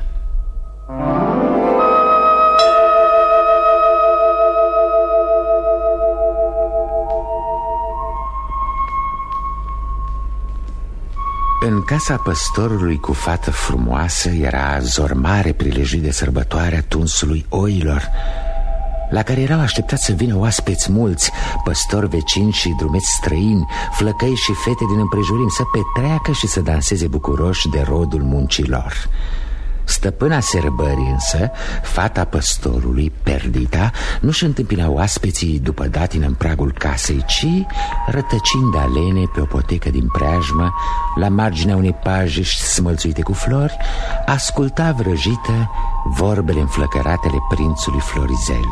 În casa păstorului cu fată frumoasă era zormare prilejit de sărbătoarea tunsului oilor, la care erau așteptați să vină oaspeți mulți, păstori vecini și drumeți străini, flăcăi și fete din împrejurim, să petreacă și să danseze bucuroși de rodul muncilor. Stăpâna sărbării însă, fata păstorului, Perdita, nu-și întâmpina oaspeții după datină în pragul casei, ci, rătăcind alene pe o potecă din preajmă, la marginea unei pajiști smălțuite cu flori, asculta vrăjită vorbele înflăcărate ale prințului Florizel.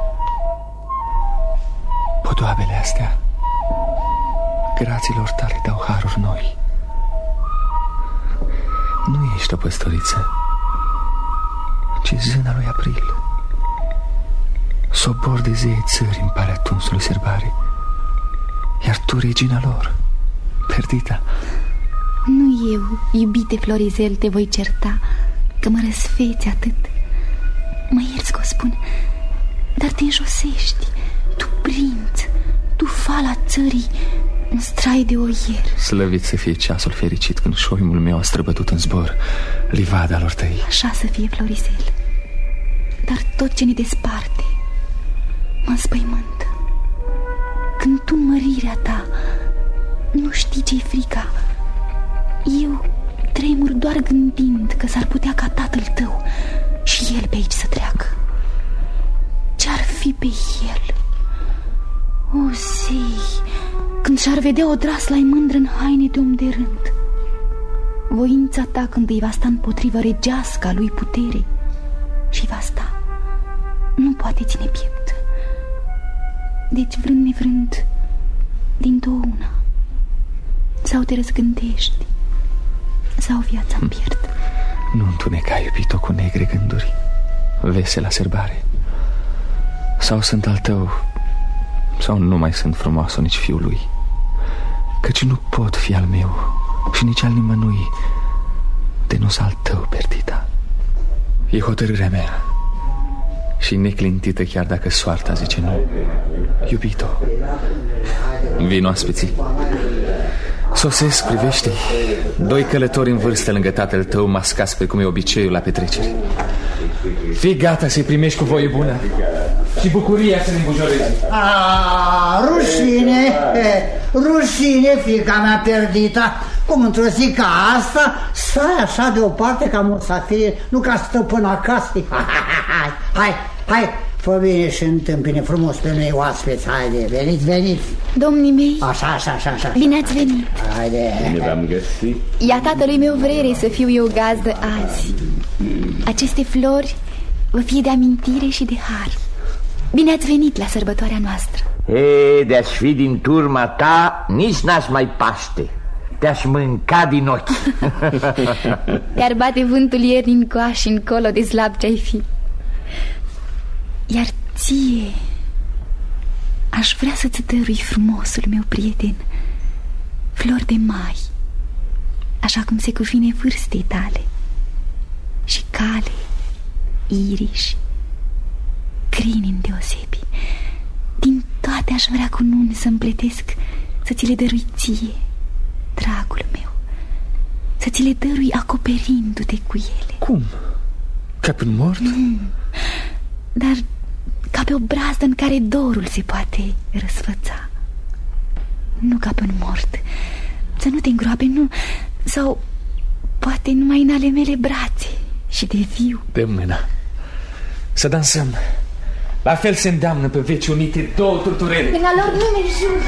Podoabele astea, graților tale, dau haruri noi. Nu ești o păstoriță, ci zâna lui April, sobor de zei țări în parea tunsului sărbare. Iar tu, regina lor, Perdita. Nu eu, iubite Florizel, te voi certa, că mă răsfeți atât. Mă ierți că o spun, dar te înjosești. Tu, prinț, tu, fala țării, un strai de oier. Slăvit să fie ceasul fericit când șoimul meu a străbătut în zbor livada lor tăi. Așa să fie, Florizel. Dar tot ce ne desparte mă înspăimântă. Când tu, în mărirea ta, nu știi ce-i frica, eu tremur doar gândind că s-ar putea ca tatăl tău și el pe aici să treacă. Ce-ar fi pe el? O, zei, când și-ar vedea odrasla-i mândră în haine de om de rând. Voința ta când îi va sta împotrivă regeasca lui putere și va sta, nu poate ține piept. Deci, vrând nevrând, din două una, sau te răzgândești, sau viața-mi pierd. Nu întuneca, iubito, cu negre gânduri, vesela sărbare. Sau sunt al tău, sau nu mai sunt frumoasă nici fiul lui, căci nu pot fi al meu și nici al nimănui de nu-s al tău, Perdita. E hotărârea mea și neclintită, chiar dacă soarta zice nu. Iubito, vin oaspeții. Sosesc, privește, doi călători în vârstă lângă tatăl tău, mascați pe cum e obiceiul la petreceri. Fii gata să-i primești cu voie bună și bucuria să ne îmbujoreze. A, rușine, rușine, fiica mea Perdita. Cum într-o zi ca asta stai așa deoparte ca musafir, nu ca stăpâna casei. Hai, hai, hai, fă bine și întâmpine frumos pe noi oaspeți. Haide, veniți, veniți. Domnii mei, așa, așa, așa, așa. Bine ați venit. Haide. Bine v-am găsit. Ia tatălui meu vrere să fiu eu gazdă azi. Aceste flori vă fie de amintire și de har. Bine ați venit la sărbătoarea noastră. E, de-aș fi din turma ta, nici n-aș mai paște. Te-aș mânca din ochi. Iar bate vântul ieri încoa și încolo de slab ce-ai fi. Iar ție aș vrea să-ți dărui, frumosul meu prieten, flori de mai, așa cum se cuvine vârstei tale, și cale, iriși, crini îndeosebi. Din toate aș vrea cu nuni să-mi pletesc, să ți le dărui ție, dragul meu, să ți le dărui acoperindu-te cu ele. Cum? Ca pe un mort? Nu, dar ca pe o brazdă în care dorul se poate răsfăța. Nu ca pe un mort, să nu te îngroape, nu. Sau poate numai în ale mele brațe și de viu. De mâna. Să dansăm. La fel se îndeamnă pe veci unite două turturele. În a lor nume jur.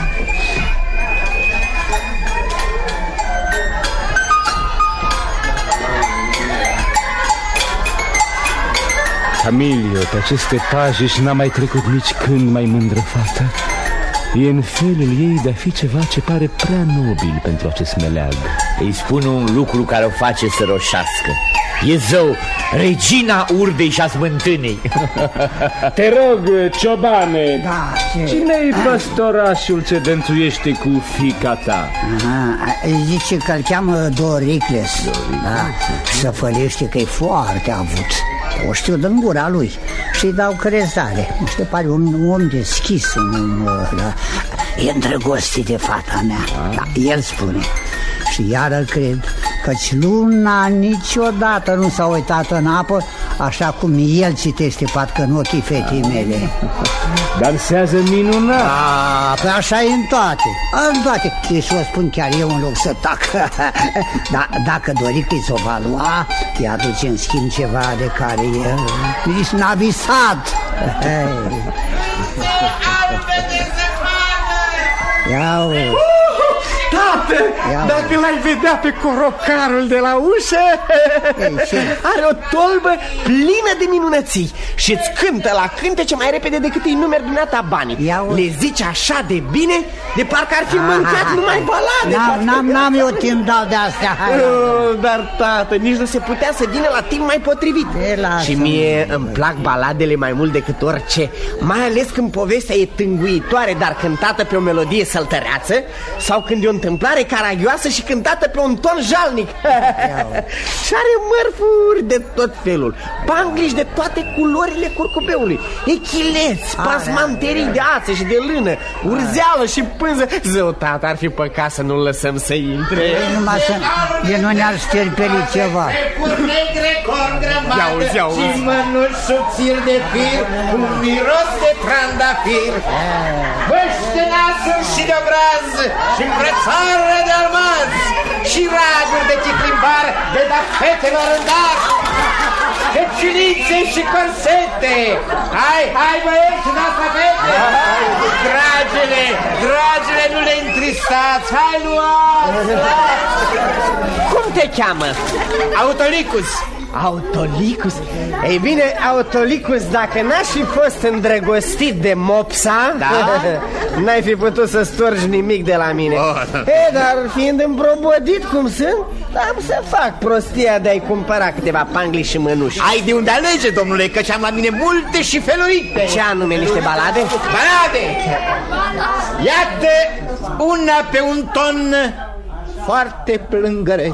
Camilio, pe aceste pajiști n-a mai trecut nici când mai mândră fată. E în felul ei de a fi ceva ce pare prea nobil pentru acest meleag. Îi spun un lucru care o face să roșească. E zău, regina urdei și a smântânei. Te rog, ciobane, da, cine-i păstorașul ce dănțuiește cu fica ta? Aha, zice că îl cheamă Doricles, da, și să fălește că e foarte avut. O știu din gura lui și-i dau crezare. Nu știu, pare un om deschis, un om, da, e îndrăgostit de fata mea, da, el spune. Și iar îl cred Căci luna niciodată nu s-a uitat în apă așa cum el citește parcă în ochii fetei mele. Dansează minunat. A, pe așa e în toate, în toate. Deci o spun chiar eu în loc să tac. Da, dacă doriți să o va lua, îi aduce în schimb ceva de care el nici n-a visat. Ia-o. Tată, dacă l-ai vedea pe corocarul de la ușă, are o tolbă plină de minunății și îți cântă la cântece mai repede decât îi numeri dumneata banii. Le zici așa de bine, de parcă ar fi mâncat numai balade. N-am eu timp dau de astea. Dar tată, nici nu se putea să vină la timp mai potrivit. Și mie îmi plac baladele mai mult decât orice, mai ales când povestea e tânguitoare, dar cântată pe o melodie săltăreață, sau când e o întâmplare caragioasă și cântată pe un ton jalnic. Și are mărfuri de tot felul, pangliși de toate culorile curcubeului, echileți, pasmanterii de ață și de lână, urzeală și pânză. Zău, tată, ar fi păcat să nu-l lăsăm să intre. Numai să nu ne-ar șterpeli ceva. Ia-uzi, ia-uzi. Și mănuși subțiri de fir cu miros de trandafir, băștenasul și de obraz și îmbrățară de almaz și raguri de chiclimbar de da fetelor în dar, căciulițe și corsete. Hai, hai băieți, n-asta fete. Dragele, dragele, nu le întristați. Hai, luați. Cum te cheamă? Autolicus. Autolicus? Ei bine, Autolicus, dacă n-aș fi fost îndrăgostit de mopsa, da? N-ai fi putut să storgi nimic de la mine. Oh. E, dar fiind îmbrobodit cum sunt, am să fac prostia de a-i cumpăra câteva pangli și mănuși. Ai de unde alege, domnule, căci am la mine multe și felurite. Ce anume, niște balade? Balade! Iată una pe un ton foarte plângăreț.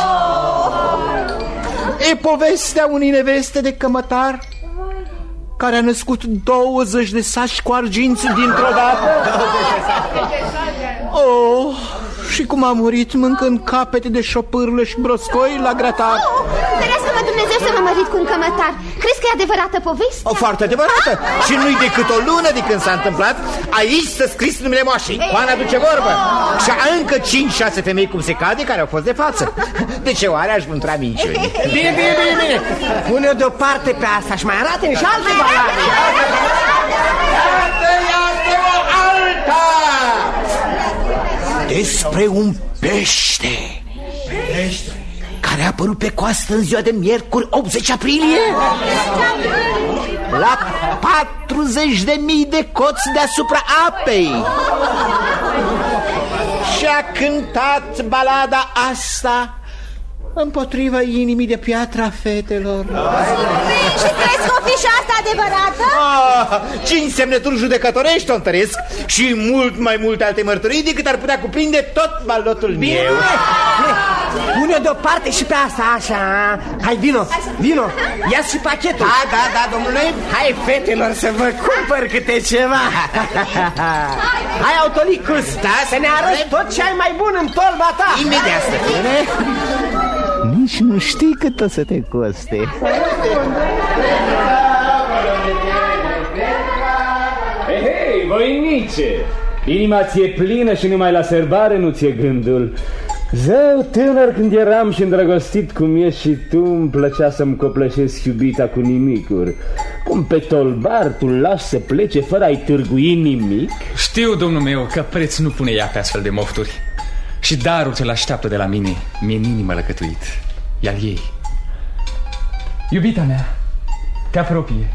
E povestea unei neveste de cămătar care a născut douăzeci de saci cu arginți dintr-o dată. Oh, și cum a murit mâncând capete de șopârle și broscoi la grătar. Oh, ferească-mă Dumnezeu să mă mărit cu un cămătar. Crezi că e adevărată povestea? O, foarte adevărată. Ah? Și nu-i decât o lună de când s-a întâmplat. Aici s-a scris numele moașii. Oana duce vorbă. Și încă cinci șase femei cum se cade care au fost de față. De ce oare aș mântra minciuni? Bine, bine, bine, bine. Pune-o deoparte pe asta și mai arată-ne și alte balade. Iată, iată o alta despre un pește Pește care a apărut pe coastă în ziua de miercuri optzeci aprilie la patruzeci de mii de coți deasupra apei și a cântat balada asta împotriva inimii de piatră a fetelor. Și crezi că o fi și asta adevărată? Ah, cinci semnături judecătorești o întăresc și mult mai multe alte mărturii decât ar putea cuprinde tot balotul Bine, meu. Pune-o deoparte și pe asta, așa. Hai, vino, vino, ia-ți și pachetul. Da, da, da, domnule. Hai, fetelor, să vă cumpăr câte ceva. Hai, Autolicus, da, să ne arăți tot ce ai mai bun în tolba ta. Imediat, stăpâne. Nici nu știi cât o să te coste. Hei, hei, voinice! Inima ți-e plină și numai la sărbare nu ți-e gândul. Zău, tânăr când eram și îndrăgostit cum ești și tu, îmi plăcea să-mi copleșesc iubita cu nimicuri. Cum pe tolbar tu lași să plece fără a-i târgui nimic? Știu, domnul meu, că preț nu pune ea pe astfel de mofturi. Și darul ce l-așteaptă de la mine mi-e în inimă lăcătuit, iar ei. Iubita mea, te apropie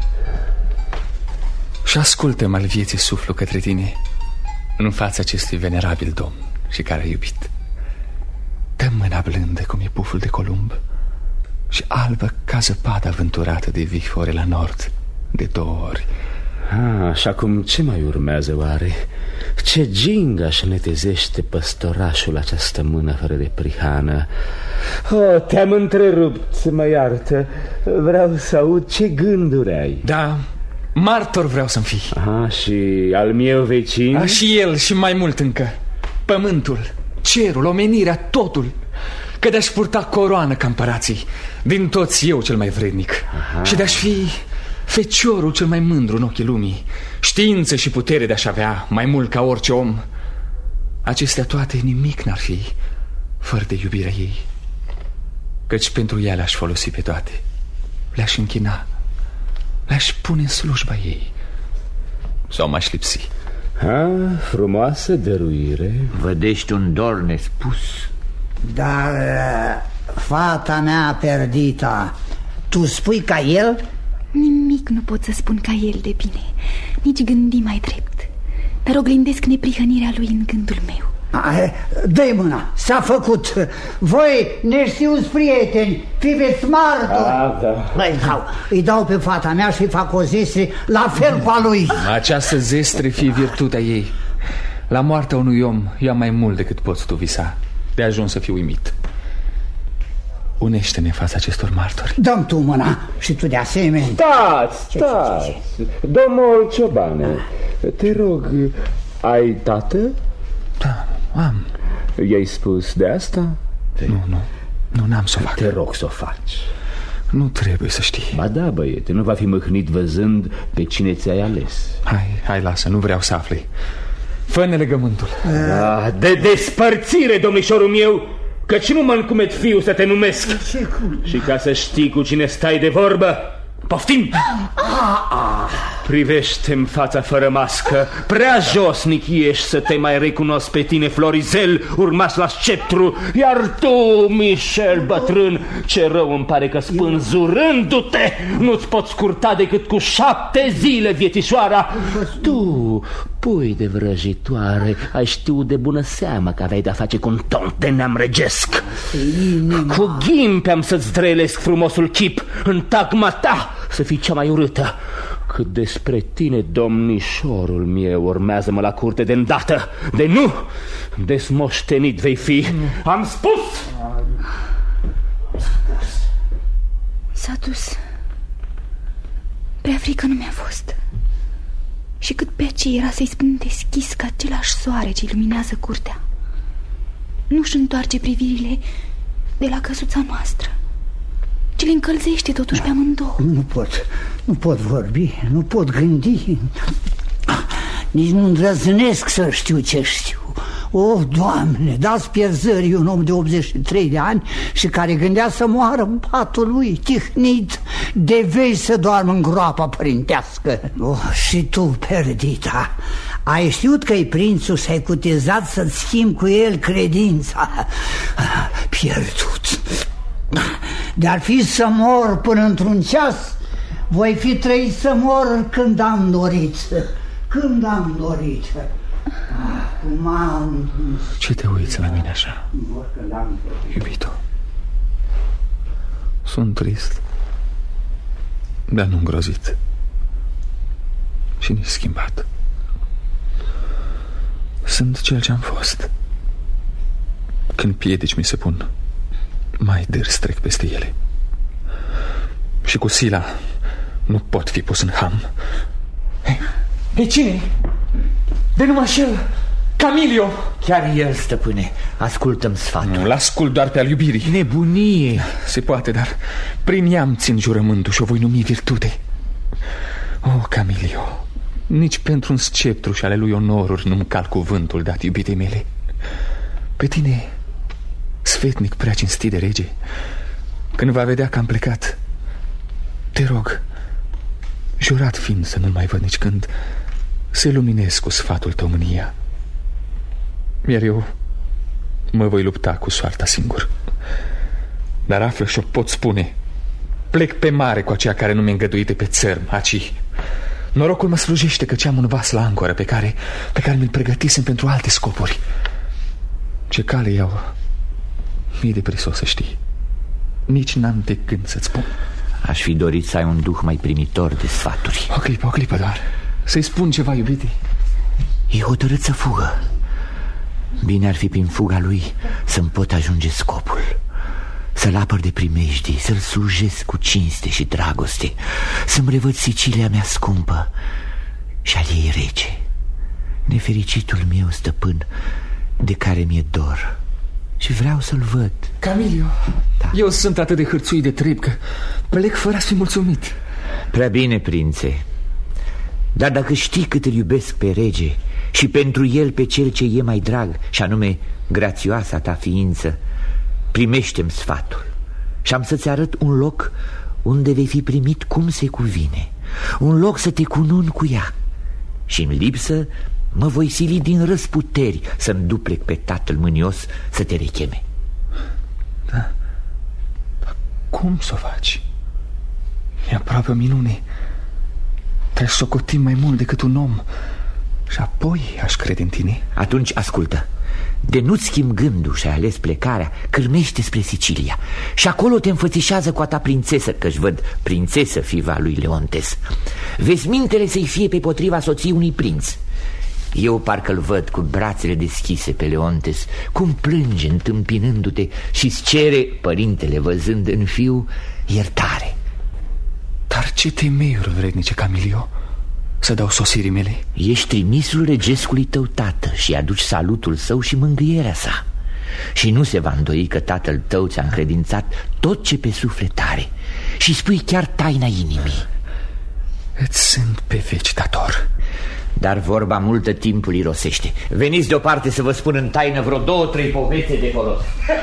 și ascultă-mă al vieții suflu către tine în fața acestui venerabil domn și care a iubit. Dă mâna blândă cum e puful de columb și albă ca zăpada avânturată de vihore la nord de două ori. Ah, și acum ce mai urmează oare? Ce ginga își netezește păstorașul această mână fără de prihană? Oh, te-am întrerupt, mă iartă. Vreau să aud ce gânduri ai. Da, martor vreau să-mi fii. Aha, și al meu vecin? A, și el și mai mult încă. Pământul, cerul, omenirea, totul. că de-aș purta coroană ca împărații, din toți eu cel mai vrednic. Aha. Și de-aș fi feciorul cel mai mândru în ochii lumii, știință și putere de-aș avea, mai mult ca orice om. Acestea toate nimic n-ar fi fără de iubirea ei, căci pentru ea le-aș folosi pe toate. Le-aș închina, le-aș pune în slujba ei, sau m-aș lipsi. Ha, frumoasă dăruire. Vădești un dor nespus. Dar fata mea Perdita, tu spui ca el? Nimic nu pot să spun ca el de bine, nici gândi mai drept, dar oglindesc neprihănirea lui în gândul meu. Dă-i mâna, s-a făcut. Voi neștiuți prieteni, fiveți martori. Da, da. Îi dau, îi dau pe fata mea și fac o zestre la fel cu a lui. Această zestre fie virtutea ei. La moartea unui om ia mai mult decât poți tu visa. De ajuns să fiu uimit. Unește-ne în fața acestor martori. Dă-mi tu mâna și tu de asemenea. Stați, stați. Domnul Ciobane, te rog, ai tată? Da, am. I-ai spus de asta? Nu, nu, nu n-am să o fac. Te rog să o faci. Nu trebuie să știi. Ba da, băiete, nu va fi mâhnit văzând pe cine ți-ai ales. Hai, hai, lasă, nu vreau să afli. Fă-ne legământul. Da, de despărțire, domnișorul meu, căci nu mă încumet fiu să te numesc. Și ca să știi cu cine stai de vorbă, poftim! Privește-mi fața fără mască. Prea josnic ești să te mai recunosc pe tine, Florizel, urmaș la sceptru. Iar tu, Michel, bătrân, ce rău îmi pare că spânzurându-te nu-ți poți scurta decât cu șapte zile viețișoara. Tu, pui de vrăjitoare, ai știut de bună seamă că aveai de-a face cu un tont de neam regesc. Cu ghimpe am să-ți drelesc frumosul chip, în tagma ta să fii cea mai urâtă. Cât despre tine, domnișorul meu, urmează-mă la curte de îndată. De nu, desmoștenit vei fi. Am spus! S-a dus. Prea frică nu mi-a fost. Și cât pe aceea era să-i spun deschis ca același soare ce iluminează curtea. Nu-și întoarce privirile de la căsuța noastră, ci le încălzește totuși pe amândouă. Nu pot, nu pot vorbi, nu pot gândi. Nici nu îndrăznesc să știu ce știu. O, Doamne, dați pierzării un om de optzeci și trei de ani și care gândea să moară în patul lui, tihnit, de vei să doarmă în groapa părintească. Oh, și tu, Perdita, ai știut că-i prințul și ai cutezat să-ți schimbi cu el credința. Pierdut. De-ar fi să mor până într-un ceas, voi fi trăit să mor când am dorit. Când am dorit. Acum am... Ce te uiți la mine așa, iubito? Sunt trist, dar nu îngrozit și nici schimbat. Sunt cel ce-am fost. Când piedici mi se pun, mai dârs trec peste ele. Și cu sila nu pot fi pus în ham. Pe cine? De numai și el, Camilio. Chiar el, stăpâne, ascultă-mi sfatul. Nu, l-ascult doar pe al iubirii. Nebunie. Se poate, dar prin ea îmi țin jurământul și o voi numi virtute. Oh, Camilio, nici pentru un sceptru și ale lui onoruri nu-mi cal cuvântul dat iubitei mele. Pe tine, sfetnic prea cinstit de rege, când va vedea că am plecat, te rog, jurat fiind să nu mai văd nici când, să luminez cu sfatul tău mânia. Iar eu mă voi lupta cu soarta singur. Dar află și-o pot spune, plec pe mare cu aceea care nu mi-e îngăduite pe țărm, aci. Norocul mă slujește că am un vas la ancoră pe care, pe care mi-l pregătisem pentru alte scopuri. Ce cale iau, mi-e de prisos să știi. Nici n-am de gând să-ți spun. Aș fi dorit să ai un duh mai primitor de sfaturi. O clipă, o clipă doar. Să-i spun ceva, iubite. E hotărât să fugă. Bine ar fi prin fuga lui să-mi pot ajunge scopul, să-l apăr de primejdii, să-l slujesc cu cinste și dragoste, să-mi revăd Sicilia mea scumpă și al ei rege, nefericitul meu stăpân de care mi-e dor. și vreau să-l văd. Camilio, da. Eu sunt atât de hârțuit de trib că plec fără a fi mulțumit. Prea bine, prințe. Dar dacă știi cât îl iubesc pe rege și pentru el pe cel ce e mai drag, și anume grațioasa ta ființă, primește-mi sfatul și am să-ți arăt un loc unde vei fi primit cum se cuvine, un loc să te cunun cu ea. Și în lipsă mă voi sili din răsputeri să-mi duplec pe tatăl mânios să te recheme. Da, dar cum să o faci? E aproape o minune. Te-aș socoti mai mult decât un om și apoi aș crede în tine. Atunci ascultă. De nu-ți schimb gândul și ai ales plecarea, cârmește spre Sicilia și acolo te înfățișează cu a ta prințesă, că-și văd prințesă fiva lui Leontes. Vesmintele să-i fie pe potriva soției unui prinț. Eu parcă-l văd cu brațele deschise pe Leontes, cum plânge întâmpinându-te și-ți cere, părintele văzând în fiu, iertare. Dar ce temeiuri vrednice, Camilio, să dau sosirii mele? Ești trimisul regescului tău tată și aduci salutul său și mângâierea sa. Și nu se va îndoi că tatăl tău ți-a încredințat tot ce pe suflet are și spui chiar taina inimii. Îți sunt pe veci dator. Dar vorba multă timpul irosește. Veniți deoparte să vă spun în taină vreo două, trei poveste de folos.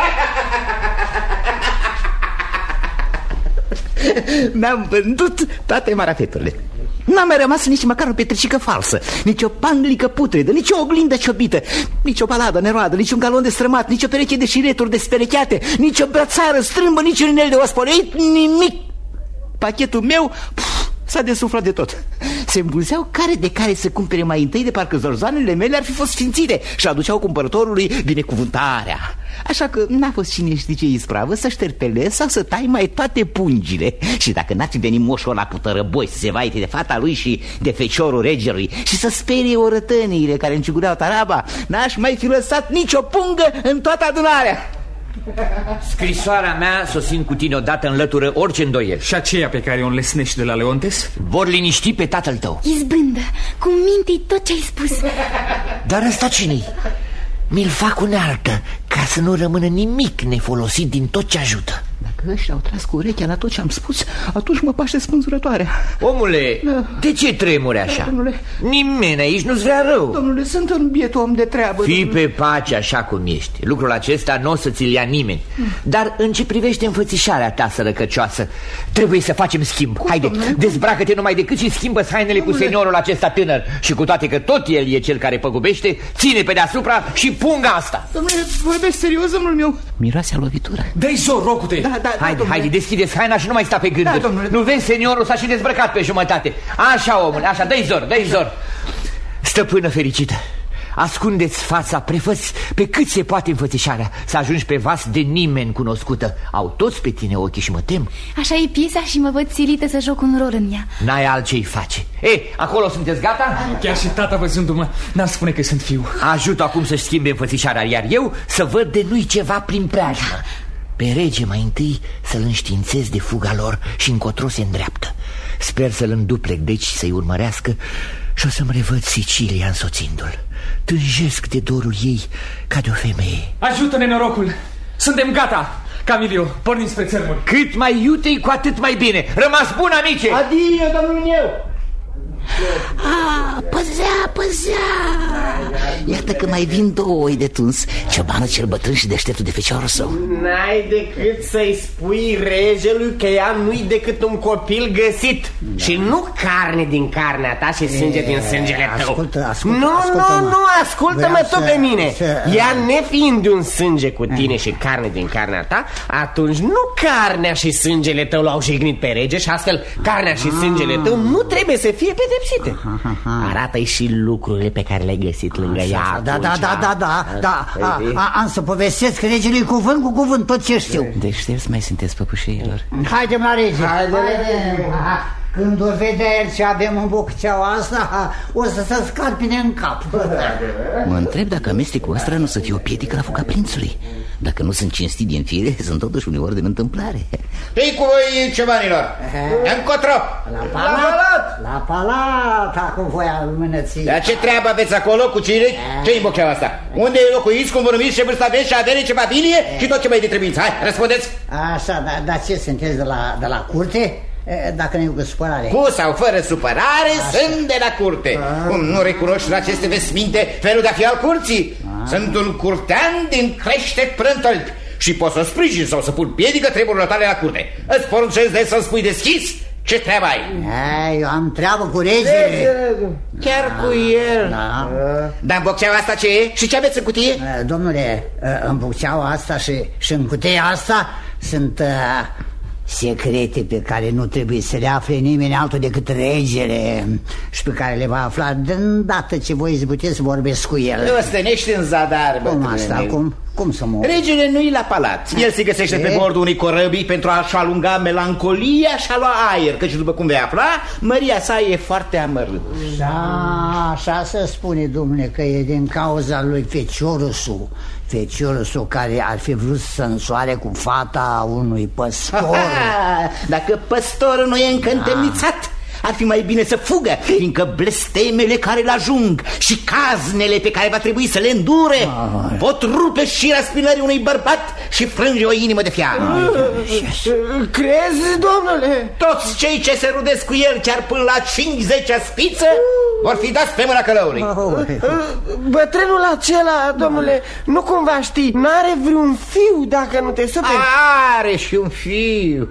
Mi-am vândut toate marafeturile. N-a mai rămas nici măcar o petricică falsă, nici o panglică putredă, nici o oglindă ciobită, nici o paladă neroadă, nici un galon de strămat, nici o pereche de șireturi desperecheate, nici o brățară strâmbă, nici un inel de ospăleit, nimic. Pachetul meu s-a desuflat de tot. Se îmbulzeau care de care să cumpere mai întâi, de parcă zorzoanele mele ar fi fost sfințite și aduceau cumpărătorului binecuvântarea. Așa că n-a fost cine știe ce ispravă să șterpelezi sau să tai mai toate pungile. Și dacă n-ar fi venit moșul ăla cu tărăboi să se vaite de fata lui și de feciorul regelui și să sperie orătăniile care încigureau taraba, n-aș mai fi lăsat nicio pungă în toată adunarea. Scrisoarea mea, sosind cu tine odată, înlătură orice îndoiel. Și aceea pe care o înlesnești de la Leontes? Vor liniști pe tatăl tău. Izbândă, cu minte tot ce ai spus. Dar ăsta cine-i? Mi-l fac unealtă, ca să nu rămână nimic nefolosit din tot ce ajută. Dacă ăștia au tras cu urechea la tot ce am spus, atunci mă paște spânzurătoarea. Omule, da. De ce tremuri așa? Da, domnule. Nimeni aici nu-ți vrea rău. Domnule, sunt un biet om de treabă. Fii domnule. Pe pace așa cum ești. Lucrul acesta nu o să ți-l ia nimeni. mm. Dar în ce privește înfățișarea ta sărăcăcioasă, trebuie să facem schimb. Cum, haide, domnule? Dezbracă-te numai decât și schimbă hainele cu seniorul acesta tânăr. Și cu toate că tot el e cel care păgubește, ține pe deasupra și punga asta. Domnule, vorbești serios, domnul meu? Miroase a lovitură. Dă-i zor, rocute. Da, da, da, haide, haide, deschideți haina și nu mai sta pe gânduri. Da, nu vezi, seniorul s-a și dezbrăcat pe jumătate. Așa, omule, așa, dă-i zor, dă-i zor. Stăpână fericită, ascundeți fața, prefăți pe cât se poate înfățișarea, să ajungi pe vas de nimeni cunoscută. Au toți pe tine ochii și mă tem. Așa e piesa și mă văd silită să joc un rol în ea. N-ai altce-i face. E, acolo sunteți gata? Chiar și tata văzându-mă n-ar spune că sunt fiu. Ajut acum să-și schimbe înfățișarea, iar eu să văd de nu-i ceva prin preajmă. Pe rege mai întâi să-l înștiințez de fuga lor și încotro se îndreaptă. Sper să-l înduplec deci, să-i urmărească și o să-mi revăd Sicilia însoțindu-l. Tânjesc de dorul ei ca de o femeie. Ajută-ne, norocul! Suntem gata! Camilio, pornim spre țărmuri. Cât mai iute-i, cu atât mai bine. Rămas bun, amice! Adio, domnul meu! Ah, păzea, păzea! Iată că mai vin două oi de tuns, ciobanul cel bătrân și deșteptul de feciorul său. N-ai decât să-i spui regelui că ea nu-i decât un copil găsit, da. Și nu carne din carnea ta și sânge e, din sângele tău. Ascultă, ascultă, Nu, ascultă, nu, nu, ascultă-mă tu pe mine să... Ea nefiind de un sânge cu tine e. Și carne din carnea ta, atunci nu carnea și sângele tău l-au jignit pe rege și astfel carnea și sângele tău nu trebuie să fie pedepsite. Arată-i și lucrurile pe care le-ai găsit lângă ea. Da, da, da, da, da, da. A, a, am să povestesc regelui cuvânt cu cuvânt tot ce știu. Deștepți mai sunteți, păpușeilor. Haidem la rege. Haidem. Când o vedea el ce avem în bocceaua asta, o să se scarpine în cap. Mă întreb dacă amestecul ăsta nu să fie o piedică la fuga prințului. Dacă nu sunt cinstit din fire, sunt totuși uneori din întâmplare. Pe-i cu voi, ciobanilor! Încotro! La palat! La palat, acum voia lumânății. Dar ce treabă aveți acolo cu cine? Ce-i în bocceaua asta? Unde locuiți, cum vă numiți, ce vârstă aveți, ce avere, ce familie și tot ce mai de trebuință? Hai, răspundeți! Așa, dar da, ce sunteți de la, de la curte? Dacă nu e cu supărare. Cu sau fără supărare, așa. Sunt de la curte. A. Cum nu recunoști în aceste vesminte felul de a fi al curții? A. Sunt un curtean din crește prântălpi și pot să sprijin sau să pun piedică treburile tale la curte. Îți poruncesc de să-mi spui deschis ce treabă ai. A, eu am treabă cu regele. Chiar cu el. Da. Dar în bocceaua asta ce e? Și ce aveți în cutie? Domnule, în bocceaua asta și, și în cutia asta sunt... Uh, secrete pe care nu trebuie să le afle nimeni altul decât regele și pe care le va afla de îndată ce voi puteți să vorbesc cu el. Nu stănești în zadar, bă. Cum asta? Cum, cum să mă... Regele nu-i la palat. El se găsește e? pe bordul unei corăbii pentru a-și alunga melancolia și a lua aer, căci după cum vei afla, măria sa e foarte amărâtă. Da, așa se spune, domnule, că e din cauza lui Feciorusul. Feciorusul care ar fi vrut să însoare cu fata unui păstor. Dacă păstorul nu e încă întemnițat, ar fi mai bine să fugă, fiindcă blestemele care îl ajung și caznele pe care va trebui să le îndure Ai. pot rupe șira spinării unui bărbat și frânge o inimă de fiară. Crezi, domnule? Toți cei ce se rudesc cu el, chiar până la cincizecea spiță, vor fi dați pe mâna călăului. Bătrânul acela, domnule, nu cumva știi, n-are vreun fiu dacă nu te superi? Are și un fiu.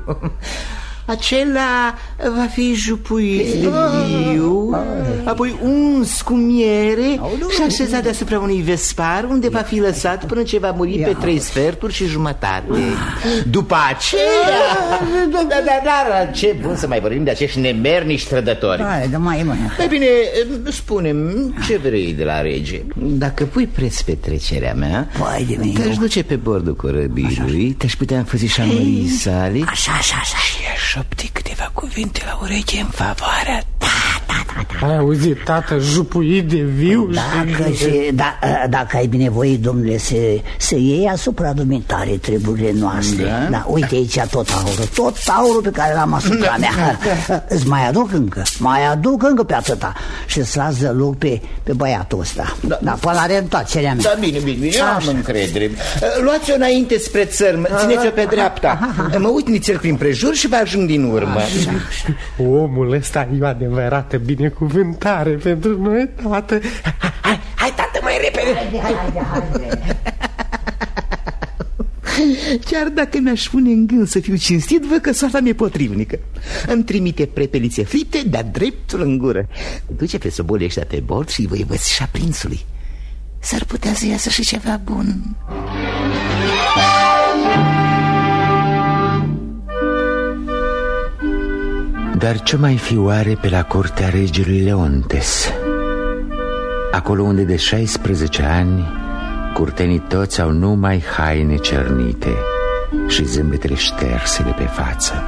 Acela va fi jupuit de viu, apoi uns cu miere și așezat deasupra unui vespar, unde va fi lăsat până ce va muri pe trei sferturi și jumătate. După aceea... Dar, dar, dar, ce bun să mai vorbim de acești nemernici trădători. Ei bine, spune-mi, ce vrei de la rege? Dacă pui preț pe trecerea mea, te-aș duce pe bordul corăbiului, te-aș putea înfățișa mării sale. Așa, așa, așa. Șopti câteva cuvinte la ureche în favoarea ta. Ai auzit, tată, jupuit de viu? Dacă, și, da, dacă ai binevoit, domnule, să, să iei asupra dumitare treburile noastre. Da? Da, uite aici tot aurul, tot aurul pe care l-am asupra da. mea. Îți mai aduc încă, mai aduc încă pe atâta și îți las de loc pe, pe băiatul ăsta. Da, da până la reîntoarcerea mea. Da, bine, bine, bine, am încredere. Luați-o înainte spre țărm, țineți-o pe dreapta. Mă uit nițel prin prejur și vă ajung din urmă. Omul ăsta e o adevărată binecuvântare pentru noi, tată. Hai, hai, tată, mai repede. Haide, haide, haide. Chiar dacă mi-aș pune în gând să fiu cinstit, văd că soarta mi-e potrivnică. Îmi trimite prepelițe fripte de-a dreptul în gură. Duce pe sobolii ăștia pe bord și voi vățișa prințului. S-ar putea să iasă și ceva bun. Dar ce mai fi oare pe la curtea regelui Leontes? Acolo unde de șaisprezece ani curtenii toți au numai haine cernite și zâmbetele șterse de pe față.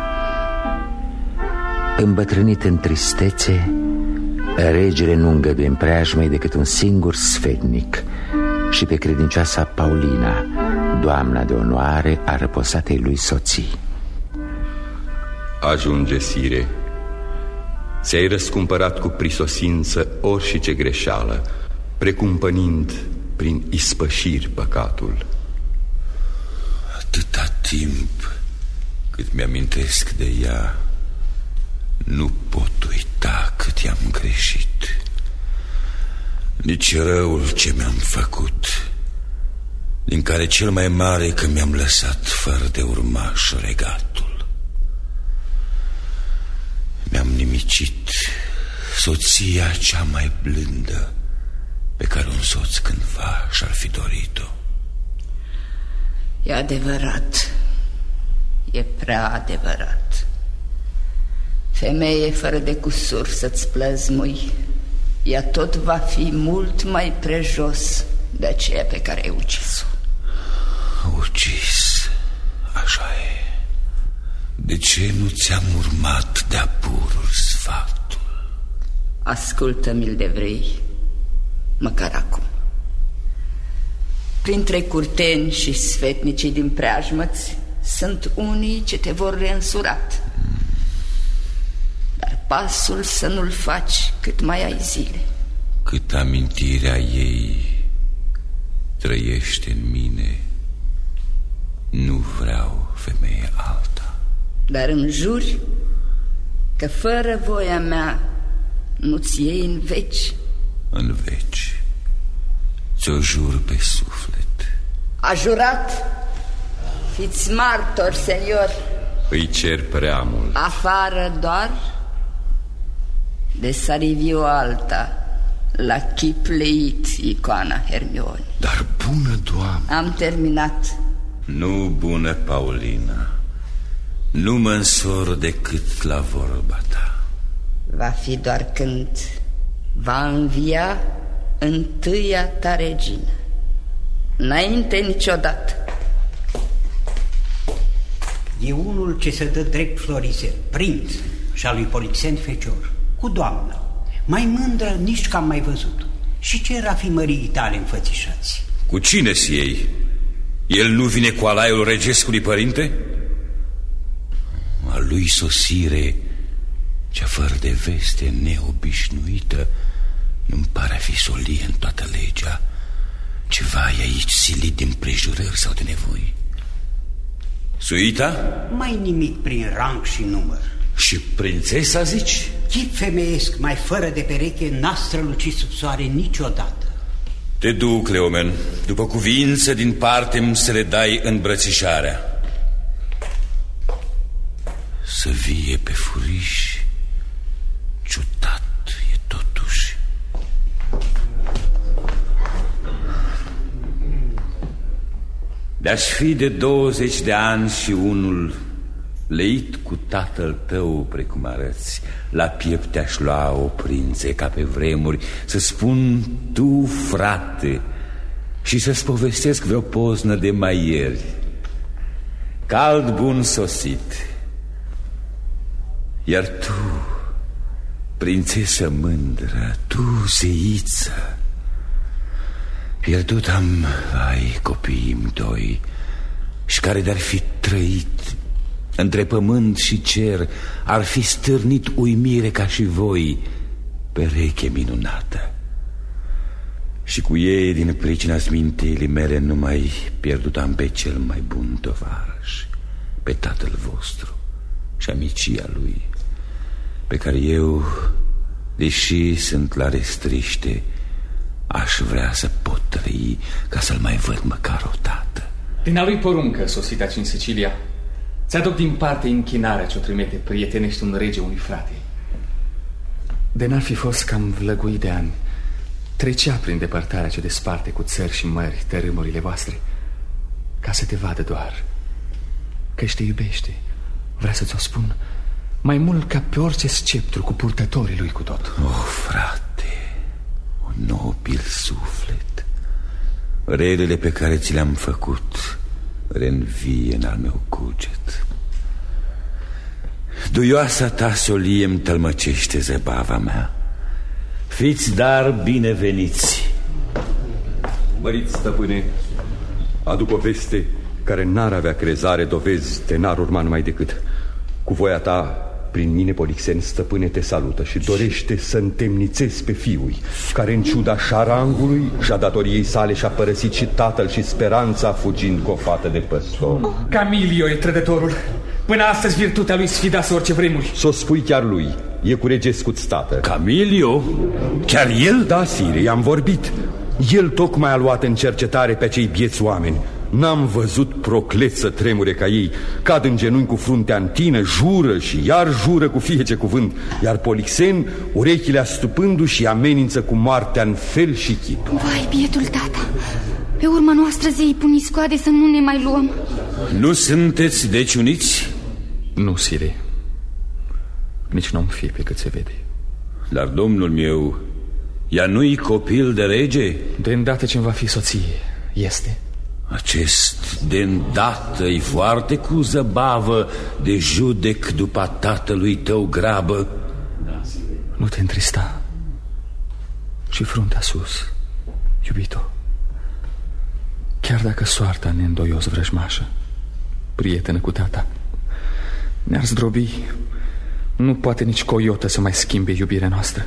Îmbătrânit în tristețe, regele nu îngăduie în preajmă decât un singur sfetnic și pe credincioasa Paulina, doamna de onoare a răposatei lui soții. Ajunge, sire. Ți-ai răscumpărat cu prisosință orice greșeală, precumpănind prin ispășiri păcatul. Atâta timp cât mi-amintesc de ea, nu pot uita cât i-am greșit, nici răul ce mi-am făcut, din care cel mai mare că mi-am lăsat fără de urmaș regatul. Mi-am nimicit soția cea mai blândă pe care un soț cândva și-ar fi dorit-o. E adevărat, e prea adevărat. Femeie fără de cusur să-ți plăzmui, ea tot va fi mult mai prejos de aceea pe care ai ucis-o. Ucis, așa e. De ce nu ți-am urmat de-a purul sfatul? Ascultă-mi-l de vrei, măcar acum. Printre curteni și sfetnicii din preajmăți sunt unii ce te vor reînsurat. Dar pasul să nu-l faci cât mai ai zile. Cât amintirea ei trăiește în mine, nu vreau femeie alta. Dar îmi juri că fără voia mea nu-ți iei în veci. În veci. Ți-o jur pe suflet. A jurat? Fiți martori, senior. Îi cer prea mult. Afară doar de Sariviu alta, la chip leit, icoana Hermione. Dar bună Doamne. Am terminat. Nu, bună Paulina, nu mă însor decât la vorba ta. Va fi doar când va învia întâia ta regină. Înainte niciodată. E unul ce se dă drept floriser, prinț și al lui Polixen fecior, cu doamnă, mai mândră nici că am mai văzut. Și ce rafimării tale înfățișați? Cu cine-s ei? El nu vine cu alaiul regescului părinte? A lui sosire, cea fără de veste neobișnuită, nu-mi pare a fi solie în toată legea. Ceva e aici silit din prejurări sau de nevoi. Suita? Mai nimic prin rang și număr. Și prințesa, zici? Chip femeiesc mai fără de pereche n-a strălucit sub soare niciodată. Te duc, Cleomen, după cuvință din parte-mi să le dai îmbrățișarea. Să vie pe furiș, ciudat e totuși. De-aș fi de douăzeci de ani și unul leit cu tatăl tău precum arăți, la piept te-aș lua o prințe ca pe vremuri, să spun tu, frate, și să-ți povestesc vreo poznă de mai ieri. Cald bun sosit. Iar tu, prințesă mândră, tu, zeiță, pierdut am, ai, copiii-mi doi, și care de-ar fi trăit între pământ și cer, ar fi stârnit uimire ca și voi, pereche minunată. Și cu ei, din pricina smintelii mele, numai pierdut am pe cel mai bun tovarăș, pe tatăl vostru și amicia lui, pe care eu, deși sunt la restriște, aș vrea să pot trăi ca să-l mai văd măcar o dată. Din a lui poruncă, sosit aici în Sicilia, ți-aduc din parte închinarea ce-o trimite prietenești un rege unui frate. De n-ar fi fost cam vlăgui de ani, trecea prin depărtarea ce desparte cu țări și mări tărâmurile voastre, ca să te vadă doar, că-și te iubește. Vrea să ți-o spun mai mult ca pe orice sceptru cu purtătorii lui cu tot. Oh, frate, un nobil suflet, relele pe care ți le-am făcut reînvie în al meu cuget. Duioasa ta solie îmi tălmăcește zăbava mea. Fiți dar bineveniți. Măriți stăpâne, aduc o veste care n-ar avea crezare, dovezi de n-ar urma numai decât. Cu voia ta, prin mine, Polixen, stăpâne, te salută și dorește să întemnițezi pe fiul, care în ciuda șarangului și a datoriei sale și-a părăsit și tatăl și speranța, fugind cu o fată de păstor. Oh. Camilio e trădătorul. Până astăzi virtutea lui sfidase orice vremuri. S-o spui chiar lui, e cu regescu-ți tată. Camilio? Chiar el? Da, sire, i-am vorbit. El tocmai a luat în cercetare pe cei bieți oameni. N-am văzut procleți să tremure ca ei. Cad în genunchi cu fruntea în tină, jură și iar jură cu fiece cuvânt. Iar Polixen, urechile astupându-și, amenință cu moartea în fel și chip. Vai, bietul tata, pe urma noastră zeii pun iscoade să nu ne mai luăm. Nu sunteți deci uniți? Nu, sire. Nici n-om fi pe cât se vede. Dar, domnul meu, ea nu-i copil de rege? De îndată ce-mi va fi soție, este. Acest de îndată-i foarte cu zăbavă de judec după tatălui tău grabă. Nu te întrista și fruntea sus, iubito. Chiar dacă soarta neîndoios vrăjmașă, prietenă cu tata, ne-ar zdrobi, nu poate nici coiotă să mai schimbe iubirea noastră.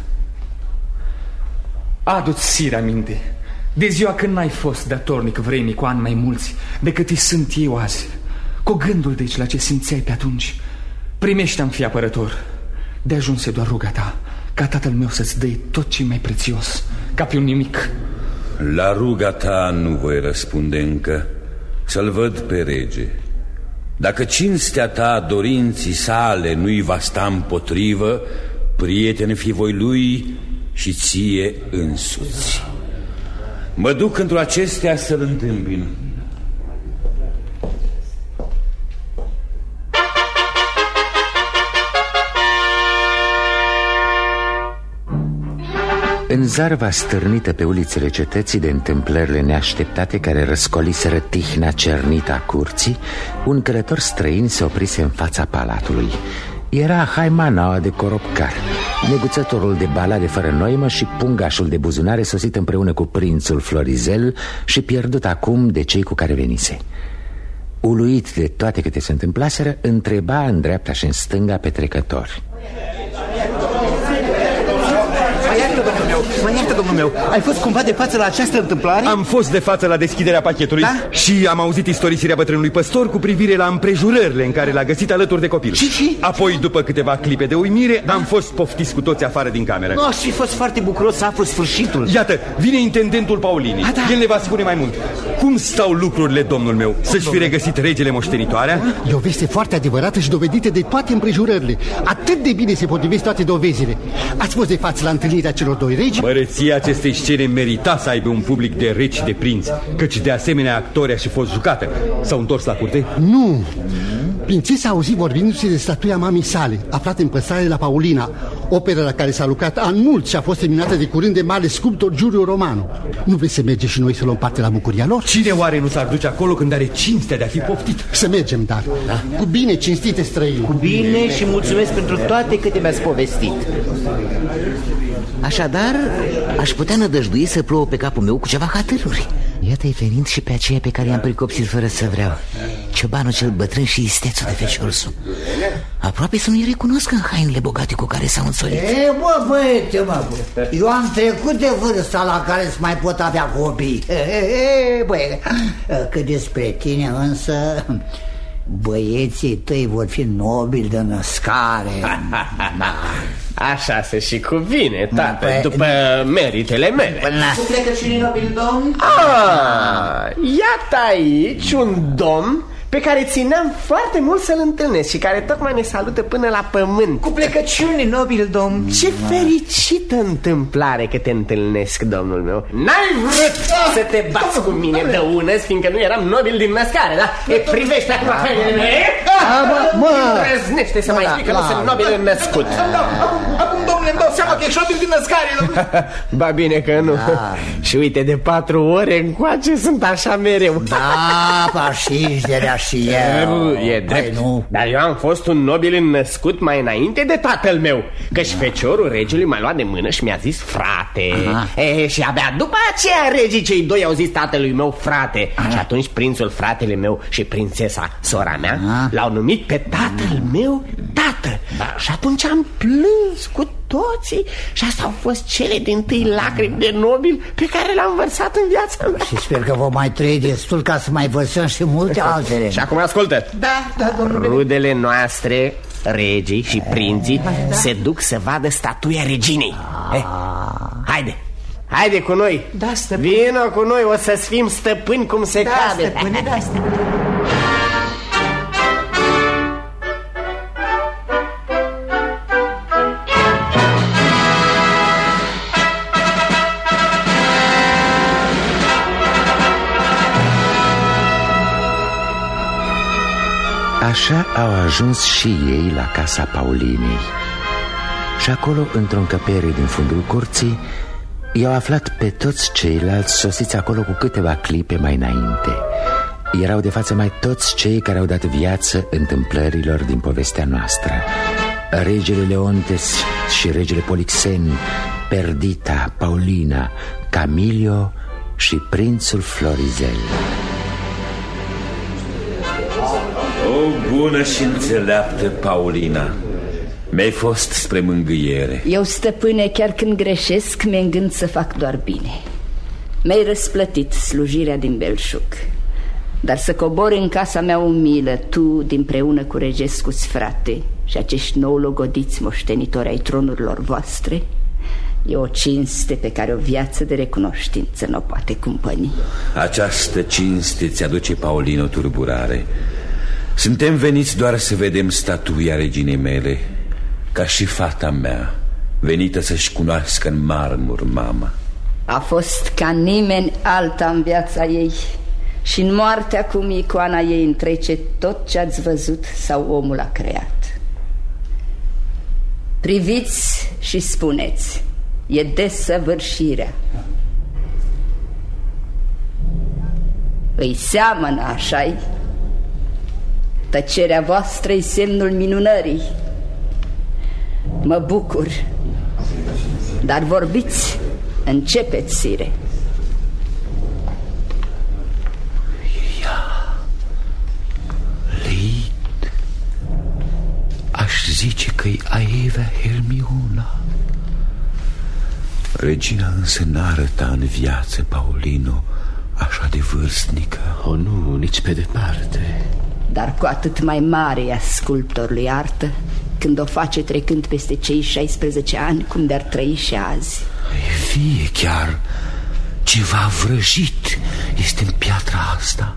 Adu-ți, sire, aminte de ziua când n-ai fost datornic vremii cu ani mai mulți decât îi sunt eu azi, cu gândul deci la ce simțeai pe atunci. Primește-mi fi apărător, de ajunse doar ruga ta, ca tatăl meu să-ți dai tot ce mai prețios, ca pe un nimic. La ruga ta nu voi răspunde încă, să-l văd pe rege. Dacă cinstea ta dorinții sale nu-i va sta împotrivă, prietene fi voi lui și ție însuți. Mă duc într-o acestea să-l întâmpin. În zarva stârnită pe ulițele cetății de întâmplările neașteptate care răscoliseră tihna cernită a curții, un călător străin se oprise în fața palatului. Era Haimanaua de Coropcar, neguțătorul de balade fără noimă și pungașul de buzunare sosit împreună cu prințul Florizel și pierdut acum de cei cu care venise. Uluit de toate câte se întâmplaseră, întreba în dreapta și în stânga pe trecători. Mă iartă, domnul meu, ai fost cumva de față la această întâmplare? Am fost de față la deschiderea pachetului, da? Și am auzit istorisirea bătrânului păstor cu privire la împrejurările în care l-a găsit alături de copil. Și, și? Apoi, după câteva clipe de uimire, da? am fost poftiți cu toți afară din cameră. Nu, aș fi fost foarte bucuros să aflu sfârșitul. Iată, vine intendentul Paulini. A, da. El ne va spune mai mult. Cum stau lucrurile, domnul meu? Să-și fi regăsit regele moștenitoarea? E o veste foarte adevărată și dovedită de toate împrejurările. Atât de bine se potrivesc toate dovezile. Ați fost de față la întâlnirea celor doi regi? Măreția acestei scene merita să aibă un public de regi și de prinți, căci de asemenea actori a și fost jucată. S-au întors la curte? Nu! Prințesa a auzit vorbindu-se de statuia mamei sale, aflată în păstrare la Paulina, operă la care s-a lucrat an mult și a fost terminată de curând de mare sculptor Giulio Romano. Nu vreți să mergem și noi să luăm parte la bucuria lor? Cine oare nu s-ar duce acolo când are cinstea de a fi poftit? Să mergem, dar da. Cu bine, cinstite străini. Cu bine și mulțumesc pentru toate câte mi-ați povestit. Așadar, aș putea nădăjdui să plouă pe capul meu cu ceva hatăruri. Iată-i venind și pe aceea pe care i-am pricopsit fără să vreau, ciobanul cel bătrân și istețul de feciorsul. Aproape să nu-i recunosc în hainele bogate cu care s-au însolit. E, bă, băiete, mă, bă. Eu am trecut de vârsta la care să mai pot avea copii. E, e, băi, cât despre tine însă, băieții tăi vor fi nobili de născare. Așa se și cuvine, tată, păi, după meritele mele. Cu plecăciunii, nobil domn? Ah, iată aici un domn pe care țineam foarte mult să-l întâlnesc și care tocmai ne salută până la pământ. Cu plecăciuni, nobil domn. Ce fericită întâmplare că te întâlnesc, domnul meu. N-ai vrut să te bați cu mine de unăzi, fiindcă nu eram nobil din născare, da? E, privește acum hainele mele. Îndrăznește să mai spui că nu sunt nobil născut. Acum, domnule, îmi dau seama că ești nobil din născare. Ba bine că nu. Și uite, de patru ore încoace sunt așa mereu. Da, pașiși de rea și eu. E drept, nu. Dar eu am fost un nobil născut mai înainte de tatăl meu, căci feciorul regelui m-a luat de mână și mi-a zis frate. E, și abia după aceea regii cei doi au zis tatălui meu frate. Aha. Și atunci prințul fratele meu și prințesa sora mea l-au numit pe tatăl meu tată. Da. Și atunci am plâns cu toții și astea au fost cele dintâi lacrimi de nobil pe care le-am vărsat în viața mea. Și sper că vom mai trăi destul ca să mai vărsăm și multe altele. Și acum ascultă. Da, da, domnule. Rudele noastre, regii și prinții, da, se duc să vadă statuia reginei. eh, Haide, haide cu noi. Da, stăpâne. Vino cu noi, o să fim stăpâni cum se da, cade. Stăpâne, da, stăpâne. Așa au ajuns și ei la casa Paulinei. Și acolo, într-o încăpere din fundul curții, I-au aflat pe toți ceilalți sosiți acolo cu câteva clipe mai înainte. Erau de față mai toți cei care au dat viață întâmplărilor din povestea noastră: regele Leontes și regele Polixen, Perdita, Paulina, Camilio și prințul Florizel. O bună și înțeleaptă Paulina, mi-ai fost spre mângâiere. Eu, stăpâne, chiar când greșesc, mi-e în gând să fac doar bine. Mi-ai răsplătit slujirea din belșug, dar să cobori în casa mea umilă, tu, dinpreună cu Regescu-ți frate și acești nou logodiți moștenitori ai tronurilor voastre, e o cinste pe care o viață de recunoștință nu o poate cumpăni. Această cinste ți-aduce, Paulino, turburare. Suntem veniți doar să vedem statuia reginei mele, ca și fata mea, venită să-și cunoască în marmur mama. A fost ca nimeni alta în viața ei, și în moartea cum icoana ei întrece tot ce ați văzut sau omul a creat. Priviți și spuneți, e desăvârșirea. Îi seamănă, așa-i? Tăcerea voastră-i semnul minunării. Mă bucur, dar vorbiți, începeți, sire. Ea, Leit, aș zice că-i Aevea Hermiona. Regina însă n-arăta în viață, Paulino, așa de vârstnică. O, nu, nici pe departe. Dar cu atât mai mare ea sculptorului artă când o face trecând peste cei șaisprezece ani, cum de-ar trăi și azi. E vie chiar. Ceva vrăjit este în piatra asta.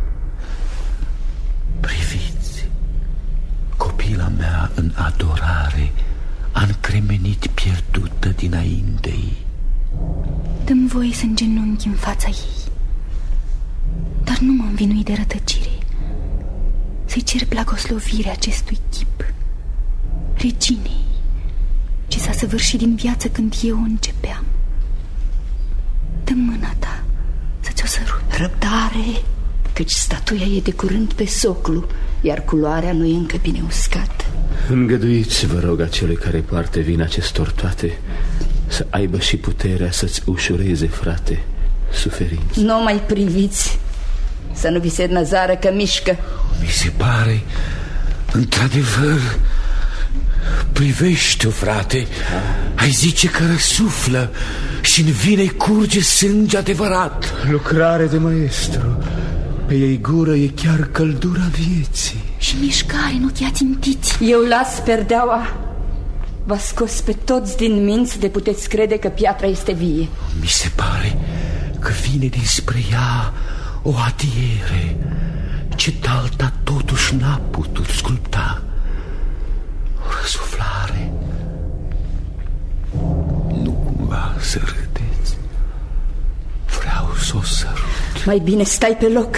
Priviți, copila mea în adorare a încremenit pierdută dinainte-i. Dă-mi voie să îngenunchi în fața ei, dar nu mă învinui de rătăcire, să-i cer blagoslovirea acestui chip, reginei, ce s-a săvârșit din viață când eu o începeam. Dă mâna ta să-ți o sărut. Răbdare, căci statuia e de curând pe soclu, iar culoarea nu e încă bine uscată. Îngăduiți, vă rog, acelui care poartă vina acestor toate să aibă și puterea să-ți ușureze, frate, suferință. Nu mai priviți, să nu vi se năzară că mișcă. Mi se pare, într-adevăr, privește-o, frate, ai zice că răsuflă și-n vine curge sânge adevărat. Lucrare de maestru, pe ei gură e chiar căldura vieții. Și mișcare, nu te ațintiți. Eu las perdeaua. V-a scos pe toți din minți de puteți crede că piatra este vie. Mi se pare că vine dinspre ea o adiere ce d'alta totuși n-a putut sculpta. O răsuflare. Nu cumva să râdeți. Vreau să o sărut. Mai bine stai pe loc.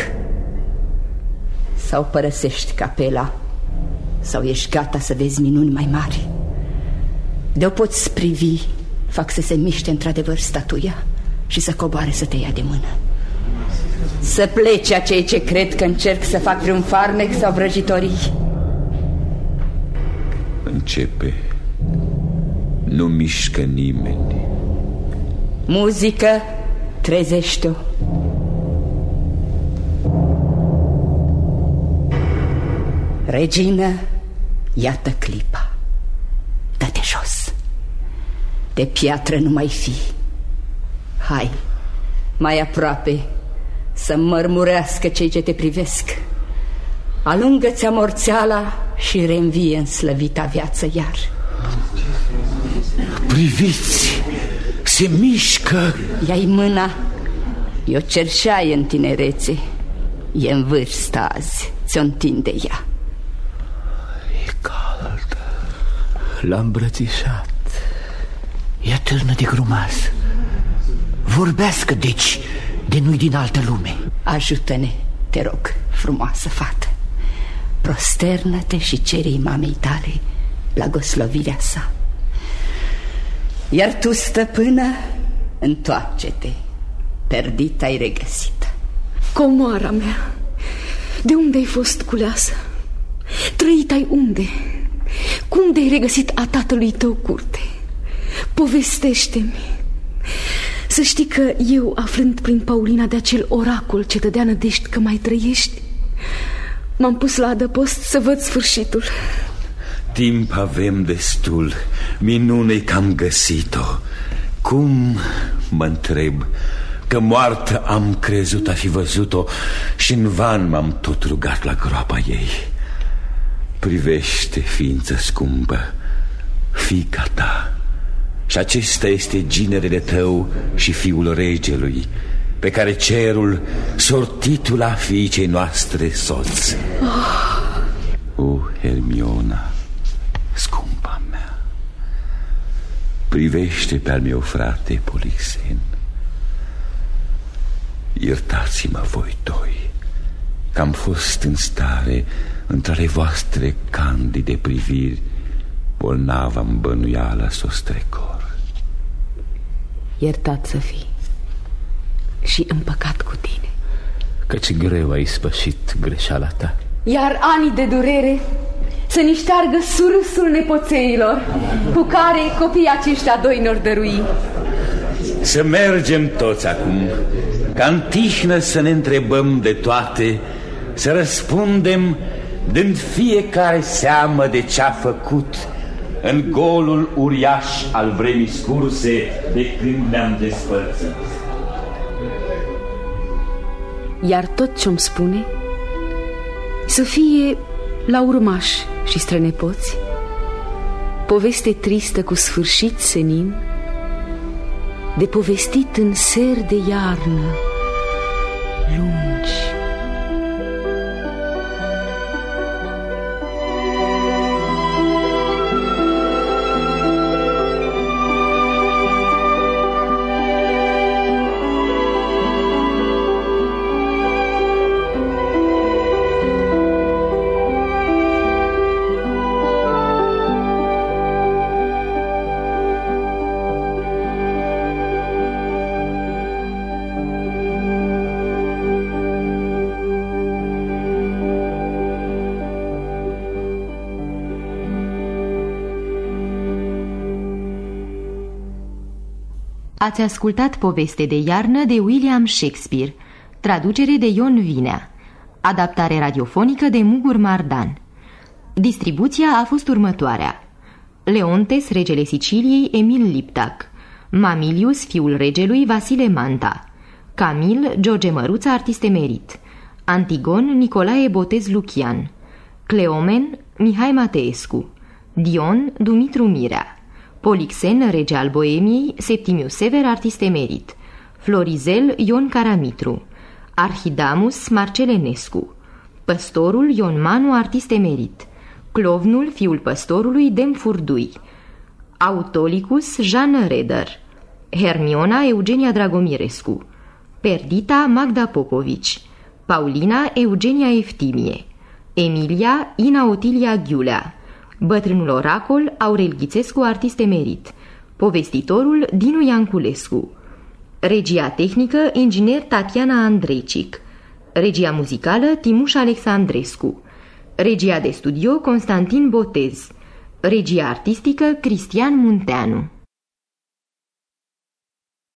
Sau părăsești capela, sau ești gata să vezi minuni mai mari. De-o poți privi, fac să se miște într-adevăr statuia și să coboare să te ia de mână. Să plece acei ce cred că încerc să fac vreun farmec sau vrăjitorii. Începe. Nu mișcă nimeni. Muzică, trezește-o. Regină, iată clipa. Dă-te jos. De piatră nu mai fi. Hai, mai aproape, să mărmurească cei ce te privesc. Alungă-ți amorțeala și reînvie în slăvita viață iar. Priviți, se mișcă. Ia-i mâna. E o cerșaie în tinerețe. E în vârstă azi. Ți-o întinde ea. E caldă. L-a îmbrățișat. E târnă de grumaz. Vorbească, deci, de nu-i din altă lume. Ajută-ne, te rog, frumoasă fată. Prosternă-te și cere-i mamei tale blagoslovirea sa. Iar tu, stăpână, Întoarce-te. Perdit ai regăsit. Comoara mea, de unde ai fost culeasă? Trăit ai unde? Cum de-ai regăsit a tatălui tău curte? Povestește-mi. Să știi că eu, aflând prin Paulina de acel oracol ce dădea nădejde că mai trăiești, m-am pus la adăpost să văd sfârșitul. Timp avem destul. Minune că am găsit-o. Cum, mă întreb, că moartă am crezut a fi văzut-o și în van m-am tot rugat la groapa ei. Privește, ființă scumpă, fiica ta. Și acesta este ginerele tău și fiul regelui, pe care cerul sortitul a fiicei noastre soț. Oh. O, Hermiona, scumpa mea, privește pe al meu frate Polixen. Iertați-mă voi doi că am fost în stare, între ale voastre candide priviri, bolnav-am bănuiala s-o strecor. Iertat să fii și împăcat cu tine, căci greu ai spășit greșeala ta. Iar anii de durere să ni șteargă surâsul nepoțeilor cu care copiii aceștia doi n-or dărui. Să mergem toți acum, ca în tihnă să ne întrebăm de toate, să răspundem dând fiecare seamă de ce-a făcut în golul uriaș al vremii scurse de când ne-am despărțit. Iar tot ce-mi spune să fie la urmași și strănepoți, poveste tristă cu sfârșit senin, de povestit în seri de iarnă lungi. Ați ascultat Poveste de iarnă de William Shakespeare, traducere de Ion Vinea, adaptare radiofonică de Mugur Mardan. Distribuția a fost următoarea: Leontes, regele Siciliei, Emil Liptac; Mamilius, fiul regelui, Vasile Manta; Camil, George Măruța, artist emerit; Antigon, Nicolae Botez Lucian; Cleomen, Mihai Mateescu; Dion, Dumitru Mirea; Polixen, rege al Boemiei, Septimiu Sever, artist emerit; Florizel, Ion Caramitru; Arhidamus, Marcel Enescu; Păstorul, Ion Manu, artist emerit; Clovnul, fiul păstorului, Dem Furdui; Autolicus, Jean Reder; Hermiona, Eugenia Dragomirescu; Perdita, Magda Popovici; Paulina, Eugenia Eftimie; Emilia, Ina Otilia Ghiulea; Bătrânul oracol, Aurel Ghițescu, artist emerit; Povestitorul, Dinu Ianculescu; Regia tehnică, inginer Tatiana Andreicic; Regia muzicală, Timuș Alexandrescu; Regia de studio, Constantin Botez; Regia artistică, Cristian Munteanu.